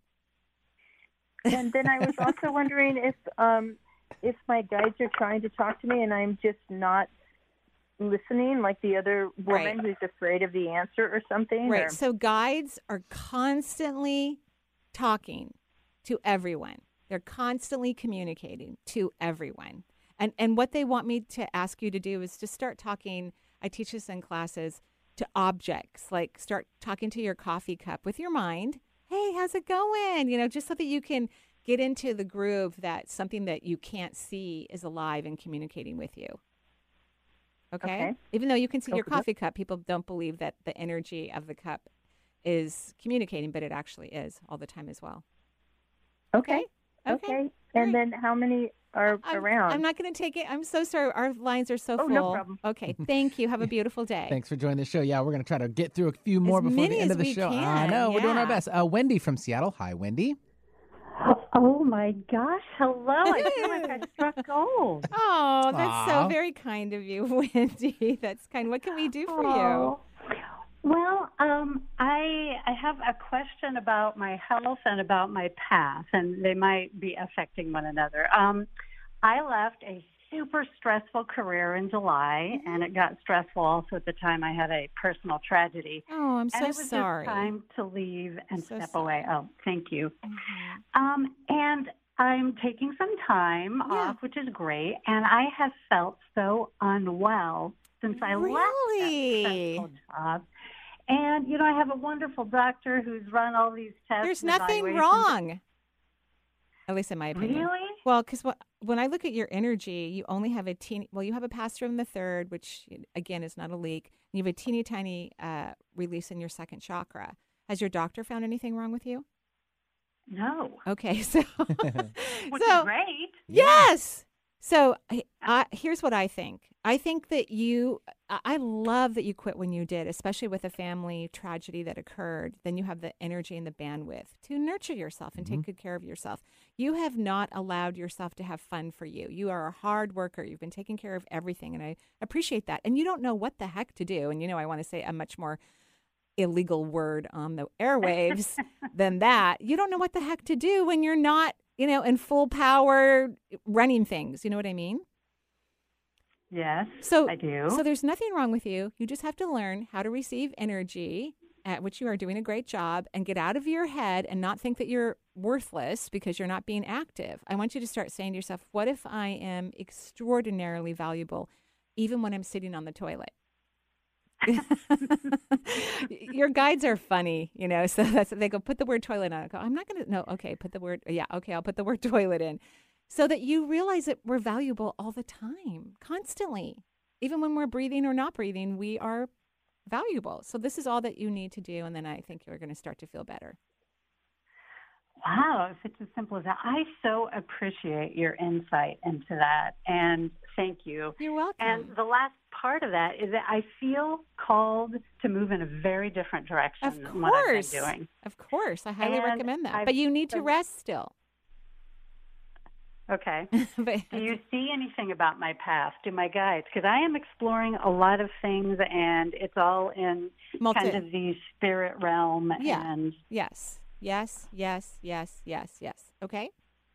Speaker 5: And then I was also wondering if um, if my guides are trying to talk to me and I'm just not listening, like the other woman
Speaker 1: right.
Speaker 5: who's afraid of the answer or something.
Speaker 1: Right.
Speaker 5: Or...
Speaker 1: So guides are constantly talking to everyone. They're constantly communicating to everyone. And and what they want me to ask you to do is to start talking. I teach this in classes to objects, like start talking to your coffee cup with your mind. Hey, how's it going? You know, just so that you can get into the groove that something that you can't see is alive and communicating with you. Okay?
Speaker 5: Okay.
Speaker 1: Even though you can see
Speaker 5: Okay.
Speaker 1: your coffee cup, people don't believe that the energy of the cup is communicating, but it actually is all the time as well.
Speaker 5: Okay.
Speaker 1: Okay.
Speaker 5: Okay. And
Speaker 1: right.
Speaker 5: then how many are
Speaker 1: I'm,
Speaker 5: around?
Speaker 1: I'm not going to take it. I'm so sorry. Our lines are so
Speaker 5: oh,
Speaker 1: full.
Speaker 5: no problem.
Speaker 1: Okay. Thank you. Have a beautiful day.
Speaker 2: Thanks for joining the show. Yeah, we're going to try to get through a few more
Speaker 1: As
Speaker 2: before
Speaker 1: many
Speaker 2: the end
Speaker 1: as
Speaker 2: of the
Speaker 1: we
Speaker 2: show.
Speaker 1: can,
Speaker 2: I know. We're doing our
Speaker 1: yeah.
Speaker 2: best. Uh, Wendy from Seattle. Hi, Wendy.
Speaker 10: Oh, my gosh. Hello. I feel like I struck gold.
Speaker 1: Oh, that's
Speaker 2: Aw.
Speaker 1: so very kind of you, Wendy. That's kind. What can we do for
Speaker 10: Oh. Well, um, I I have a question about my health and about my past, and they might be affecting one another. Um, I left a super stressful career in July,
Speaker 1: Mm-hmm.
Speaker 10: and it got stressful also at the time I had a personal tragedy.
Speaker 1: you? Oh, I'm so
Speaker 10: and it was
Speaker 1: sorry.
Speaker 10: just time to leave and
Speaker 1: So
Speaker 10: step
Speaker 1: sorry.
Speaker 10: away. Oh, thank you.
Speaker 1: Mhm.
Speaker 10: Um, and I'm taking some time
Speaker 1: Yeah.
Speaker 10: off, which is great. And I have felt so unwell since I left
Speaker 1: Really?
Speaker 10: that stressful job. And, you know, I have a wonderful doctor who's run all these tests.
Speaker 1: There's
Speaker 10: and
Speaker 1: nothing
Speaker 10: evaluations.
Speaker 1: wrong. At least in my opinion.
Speaker 10: Really?
Speaker 1: Well, because when I look at your energy, you only have a teeny, well, you have a pass through in the third, which again is not a leak. You have a teeny tiny uh, release in your second chakra. Has your doctor found anything wrong with you?
Speaker 10: No.
Speaker 1: Okay, so.
Speaker 10: Which
Speaker 1: so,
Speaker 10: is great.
Speaker 1: Yes. So I, I, here's what I think. I think that you, I I love that you quit when you did, especially with a family tragedy that occurred. Then you have the energy and the bandwidth to nurture yourself and
Speaker 2: Mm-hmm.
Speaker 1: take good care of yourself. You have not allowed yourself to have fun for you. You are a hard worker. You've been taking care of everything, and I appreciate that. And you don't know what the heck to do. And, you know, I want to say a much more illegal word on the airwaves than that. You don't know what the heck to do when you're not, you know, in full power running things. You know what I mean?
Speaker 10: Yes,
Speaker 1: So
Speaker 10: I do.
Speaker 1: So there's nothing wrong with you. You just have to learn how to receive energy, at which you are doing a great job, and get out of your head and not think that you're worthless because you're not being active. I want you to start saying to yourself, what if I am extraordinarily valuable even when I'm sitting on the toilet? Your guides are funny, you know, so that's they go put the word toilet on. I go, I'm not going to, no, okay, put the word, yeah, okay, I'll put the word toilet in. So that you realize that we're valuable all the time, constantly. Even when we're breathing or not breathing, we are valuable. So this is all that you need to do, and then I think you're going to start to feel better.
Speaker 10: Wow, if it's as simple as that. I so appreciate your insight into that, and thank you.
Speaker 1: You're welcome.
Speaker 10: And the last part of that is that I feel called to move in a very different direction
Speaker 1: Of
Speaker 10: than what I've
Speaker 1: course.
Speaker 10: been doing.
Speaker 1: Of course. I highly
Speaker 10: And
Speaker 1: recommend that.
Speaker 10: I've-
Speaker 1: But you need to rest still.
Speaker 10: Okay.
Speaker 1: But,
Speaker 10: Do you see anything about my past? Do my guides? Because I am exploring a lot of things, and it's all in
Speaker 1: Multi-
Speaker 10: kind of the spirit realm.
Speaker 1: Yeah.
Speaker 10: And
Speaker 1: Yes. Yes, yes, yes, yes, yes. Okay?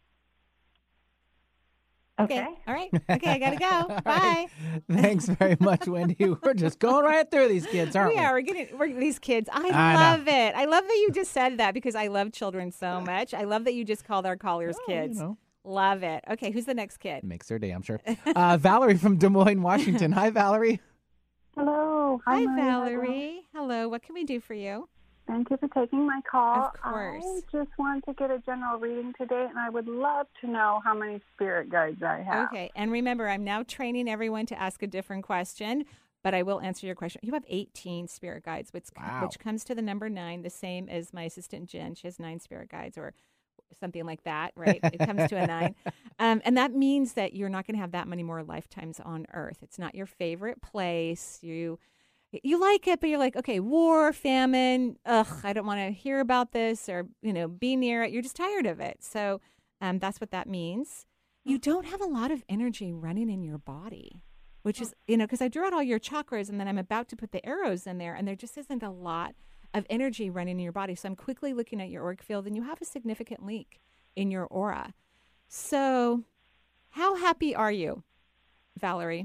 Speaker 10: okay.
Speaker 1: All right. Okay, I got to go.
Speaker 2: All
Speaker 1: Bye.
Speaker 2: right. Thanks very much, Wendy. We're just going right through these kids, aren't
Speaker 1: we
Speaker 2: we?
Speaker 1: are. We're getting we're, these kids. I,
Speaker 2: I
Speaker 1: love it. I love that you just said that because I love children so much. I love that you just called our callers
Speaker 2: Oh,
Speaker 1: kids.
Speaker 2: you know.
Speaker 1: Love it. Okay, who's the next kid?
Speaker 2: Makes their day, I'm sure. Uh, Valerie from Des Moines, Washington. Hi, Valerie.
Speaker 3: Hello.
Speaker 1: Hi,
Speaker 3: Maria.
Speaker 1: Valerie. Hello. What can we do for you?
Speaker 3: Thank you for taking my call.
Speaker 1: Of course.
Speaker 3: I just want to get a general reading today, and I would love to know how many spirit guides I have.
Speaker 1: Okay. And remember, I'm now training everyone to ask a different question, but I will answer your question. You have eighteen spirit guides, which,
Speaker 2: Wow.
Speaker 1: which comes to the number nine, the same as my assistant Jen. She has nine spirit guides, or something like that, right? It comes to a nine. Um, and that means that you're not going to have that many more lifetimes on Earth. It's not your favorite place. You you like it, but you're like, okay, war, famine, ugh, I don't want to hear about this or, you know, be near it. You're just tired of it. So um, that's what that means. You don't have a lot of energy running in your body, which is, you know, because I drew out all your chakras and then I'm about to put the arrows in there and there just isn't a lot of energy running in your body. So I'm quickly looking at your auric field and you have a significant leak in your aura. So how happy are you, Valerie?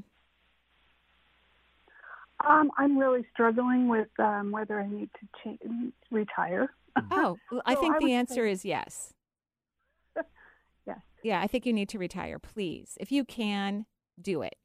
Speaker 11: Um, I'm really struggling with um, whether I need to change, retire.
Speaker 1: Oh, well, I
Speaker 11: So
Speaker 1: think
Speaker 11: I
Speaker 1: the
Speaker 11: would
Speaker 1: answer
Speaker 11: say-
Speaker 1: is yes.
Speaker 11: Yes.
Speaker 1: Yeah, I think you need to retire, please. If you can, do it.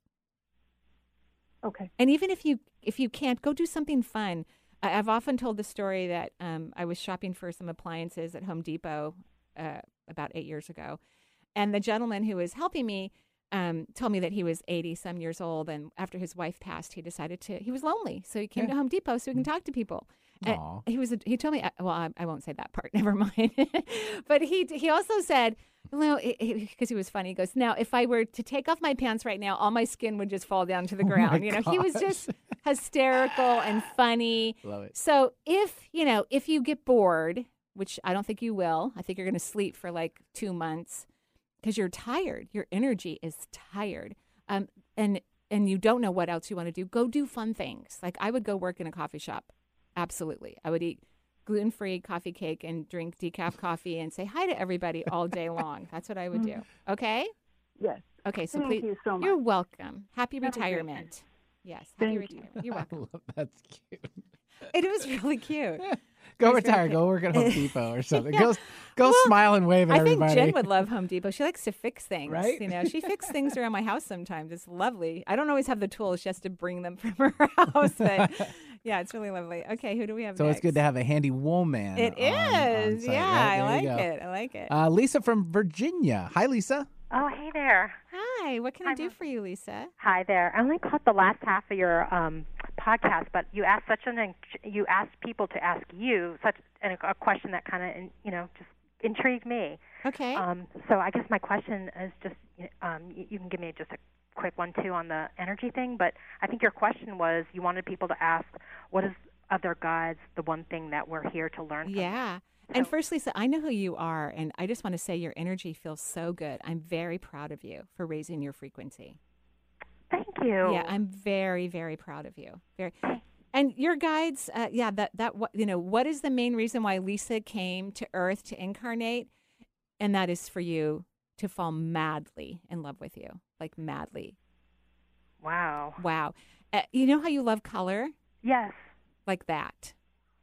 Speaker 11: Okay.
Speaker 1: And even if you if you can't, go do something fun. I, I've often told the story that um, I was shopping for some appliances at Home Depot uh, about eight years ago, and the gentleman who was helping me um, told me that he was eighty some years old, and after his wife passed, he decided to he was lonely, so he came
Speaker 2: Yeah.
Speaker 1: to Home Depot so he can talk to people. And
Speaker 2: Aw.
Speaker 1: he was he told me well I, I won't say that part, never mind. But he he also said, no, because he was funny. He goes, now, if I were to take off my pants right now, all my skin would just fall down to the
Speaker 2: Oh my
Speaker 1: ground. You know, he was
Speaker 2: gosh.
Speaker 1: just hysterical and funny.
Speaker 2: Love it.
Speaker 1: So if, you know, if you get bored, which I don't think you will, I think you're going to sleep for like two months because you're tired. Your energy is tired. Um, and, and you don't know what else you want to do. Go do fun things. Like I would go work in a coffee shop. Absolutely. I would eat gluten-free coffee cake and drink decaf coffee and say hi to everybody all day long. That's what I would do. Okay?
Speaker 11: Yes.
Speaker 1: Okay, so
Speaker 11: Thank
Speaker 1: please.
Speaker 11: you so much.
Speaker 1: You're welcome. Happy
Speaker 11: Have a great
Speaker 1: retirement. Yes, happy
Speaker 11: Thank you.
Speaker 1: retirement. You're welcome.
Speaker 2: I love- That's cute.
Speaker 1: It was really cute.
Speaker 2: Go
Speaker 1: It was
Speaker 2: retire.
Speaker 1: very
Speaker 2: Go
Speaker 1: cute.
Speaker 2: work at Home Depot or something.
Speaker 1: Yeah.
Speaker 2: Go go
Speaker 1: Well,
Speaker 2: smile and wave at
Speaker 1: I think
Speaker 2: everybody.
Speaker 1: Jen would love Home Depot. She likes to fix things.
Speaker 2: Right?
Speaker 1: You know, she fixes things around my house sometimes. It's lovely. I don't always have the tools. She has to bring them from her house. But yeah, it's really lovely. Okay, who do we have
Speaker 2: So
Speaker 1: next?
Speaker 2: it's good to have a handy woman.
Speaker 1: It
Speaker 2: on- on
Speaker 1: is.
Speaker 2: site,
Speaker 1: Yeah,
Speaker 2: right?
Speaker 1: I
Speaker 2: There
Speaker 1: like
Speaker 2: you go.
Speaker 1: it. I like it.
Speaker 2: Uh, Lisa from Virginia. Hi, Lisa.
Speaker 12: Oh, hey there.
Speaker 1: Hi, what can I do for you, Lisa?
Speaker 12: Hi there. I only caught the last half of your um, podcast, but you asked such an you asked people to ask you such an, a question that kind of you know just intrigued me.
Speaker 1: Okay.
Speaker 12: Um, so I guess my question is just um, you, you can give me just a quick one too on the energy thing, but I think your question was you wanted people to ask what is of their guides the one thing that we're here to learn from.
Speaker 1: Yeah. And first, Lisa, I know who you are, and I just want to say your energy feels so good. I'm very proud of you for raising your frequency.
Speaker 12: Thank you.
Speaker 1: Yeah, I'm very, very proud of you. Very. And your guides, uh, yeah, that that what you know, what is the main reason why Lisa came to Earth to incarnate? And that is for you to fall madly in love with you, like madly.
Speaker 12: Wow.
Speaker 1: Wow. Uh, you know how you love color?
Speaker 12: Yes.
Speaker 1: Like that.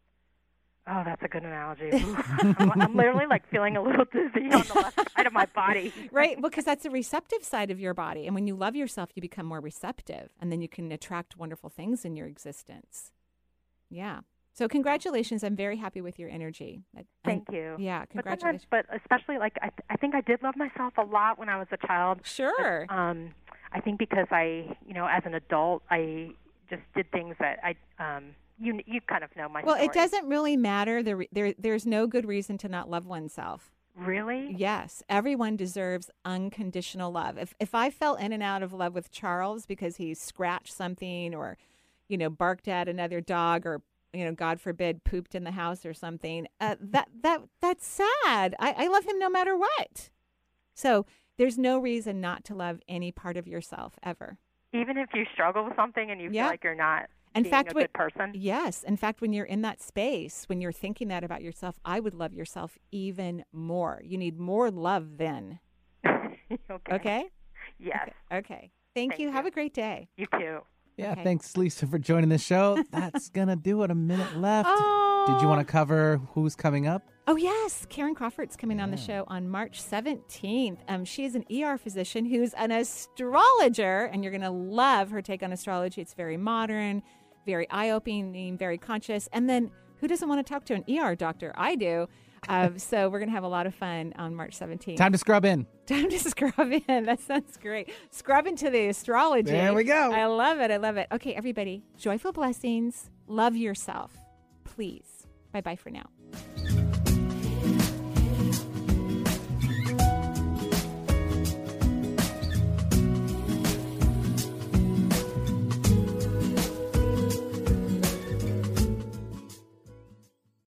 Speaker 12: Oh, that's a good analogy. I'm, I'm literally like feeling a little dizzy on the left side of my body.
Speaker 1: Right, because that's a receptive side of your body. And when you love yourself, you become more receptive, and then you can attract wonderful things in your existence. Yeah. So congratulations. I'm very happy with your energy. And-
Speaker 12: Thank you.
Speaker 1: Yeah,
Speaker 12: But sometimes,
Speaker 1: congratulations.
Speaker 12: but especially like I, I think I did love myself a lot when I was a child.
Speaker 1: Sure.
Speaker 12: But, um, I think because I, you know, as an adult, I just did things that I, um, you, you kind of know my
Speaker 1: Well,
Speaker 12: story.
Speaker 1: it doesn't really matter. There, there, there's no good reason to not love oneself.
Speaker 12: Really?
Speaker 1: Yes. Everyone deserves unconditional love. If if I fell in and out of love with Charles because he scratched something or, you know, barked at another dog or, you know, God forbid, pooped in the house or something, uh, that that that's sad. I, I love him no matter what. So there's no reason not to love any part of yourself ever.
Speaker 12: Even if you struggle with something and you
Speaker 1: Yeah.
Speaker 12: feel like you're not
Speaker 1: In
Speaker 12: being
Speaker 1: fact,
Speaker 12: a
Speaker 1: when-
Speaker 12: good person.
Speaker 1: Yes. In fact, when you're in that space, when you're thinking that about yourself, I would love yourself even more. You need more love then.
Speaker 12: okay.
Speaker 1: Okay?
Speaker 12: Yes.
Speaker 1: Okay. okay. Thank,
Speaker 12: Thank
Speaker 1: you.
Speaker 12: you.
Speaker 1: Have a great day.
Speaker 12: You too.
Speaker 2: Yeah,
Speaker 1: Okay.
Speaker 2: thanks, Lisa, for joining the show. That's going to do it. A minute left.
Speaker 1: Oh.
Speaker 2: Did you want to cover who's coming up?
Speaker 1: Oh, yes. Karen Crawford's coming on the show on March seventeenth. Um, she is an E R physician who's an astrologer, and you're going to love her take on astrology. It's very modern, very eye-opening, very conscious. And then who doesn't want to talk to an E R doctor? I do. Um, so we're going to have a lot of fun on March seventeenth.
Speaker 2: Time to scrub in.
Speaker 1: Time to scrub in. That sounds great. Scrub into the astrology.
Speaker 2: There we go.
Speaker 1: I love it. I love it. Okay, everybody, joyful blessings. Love yourself. Please. Bye-bye for now.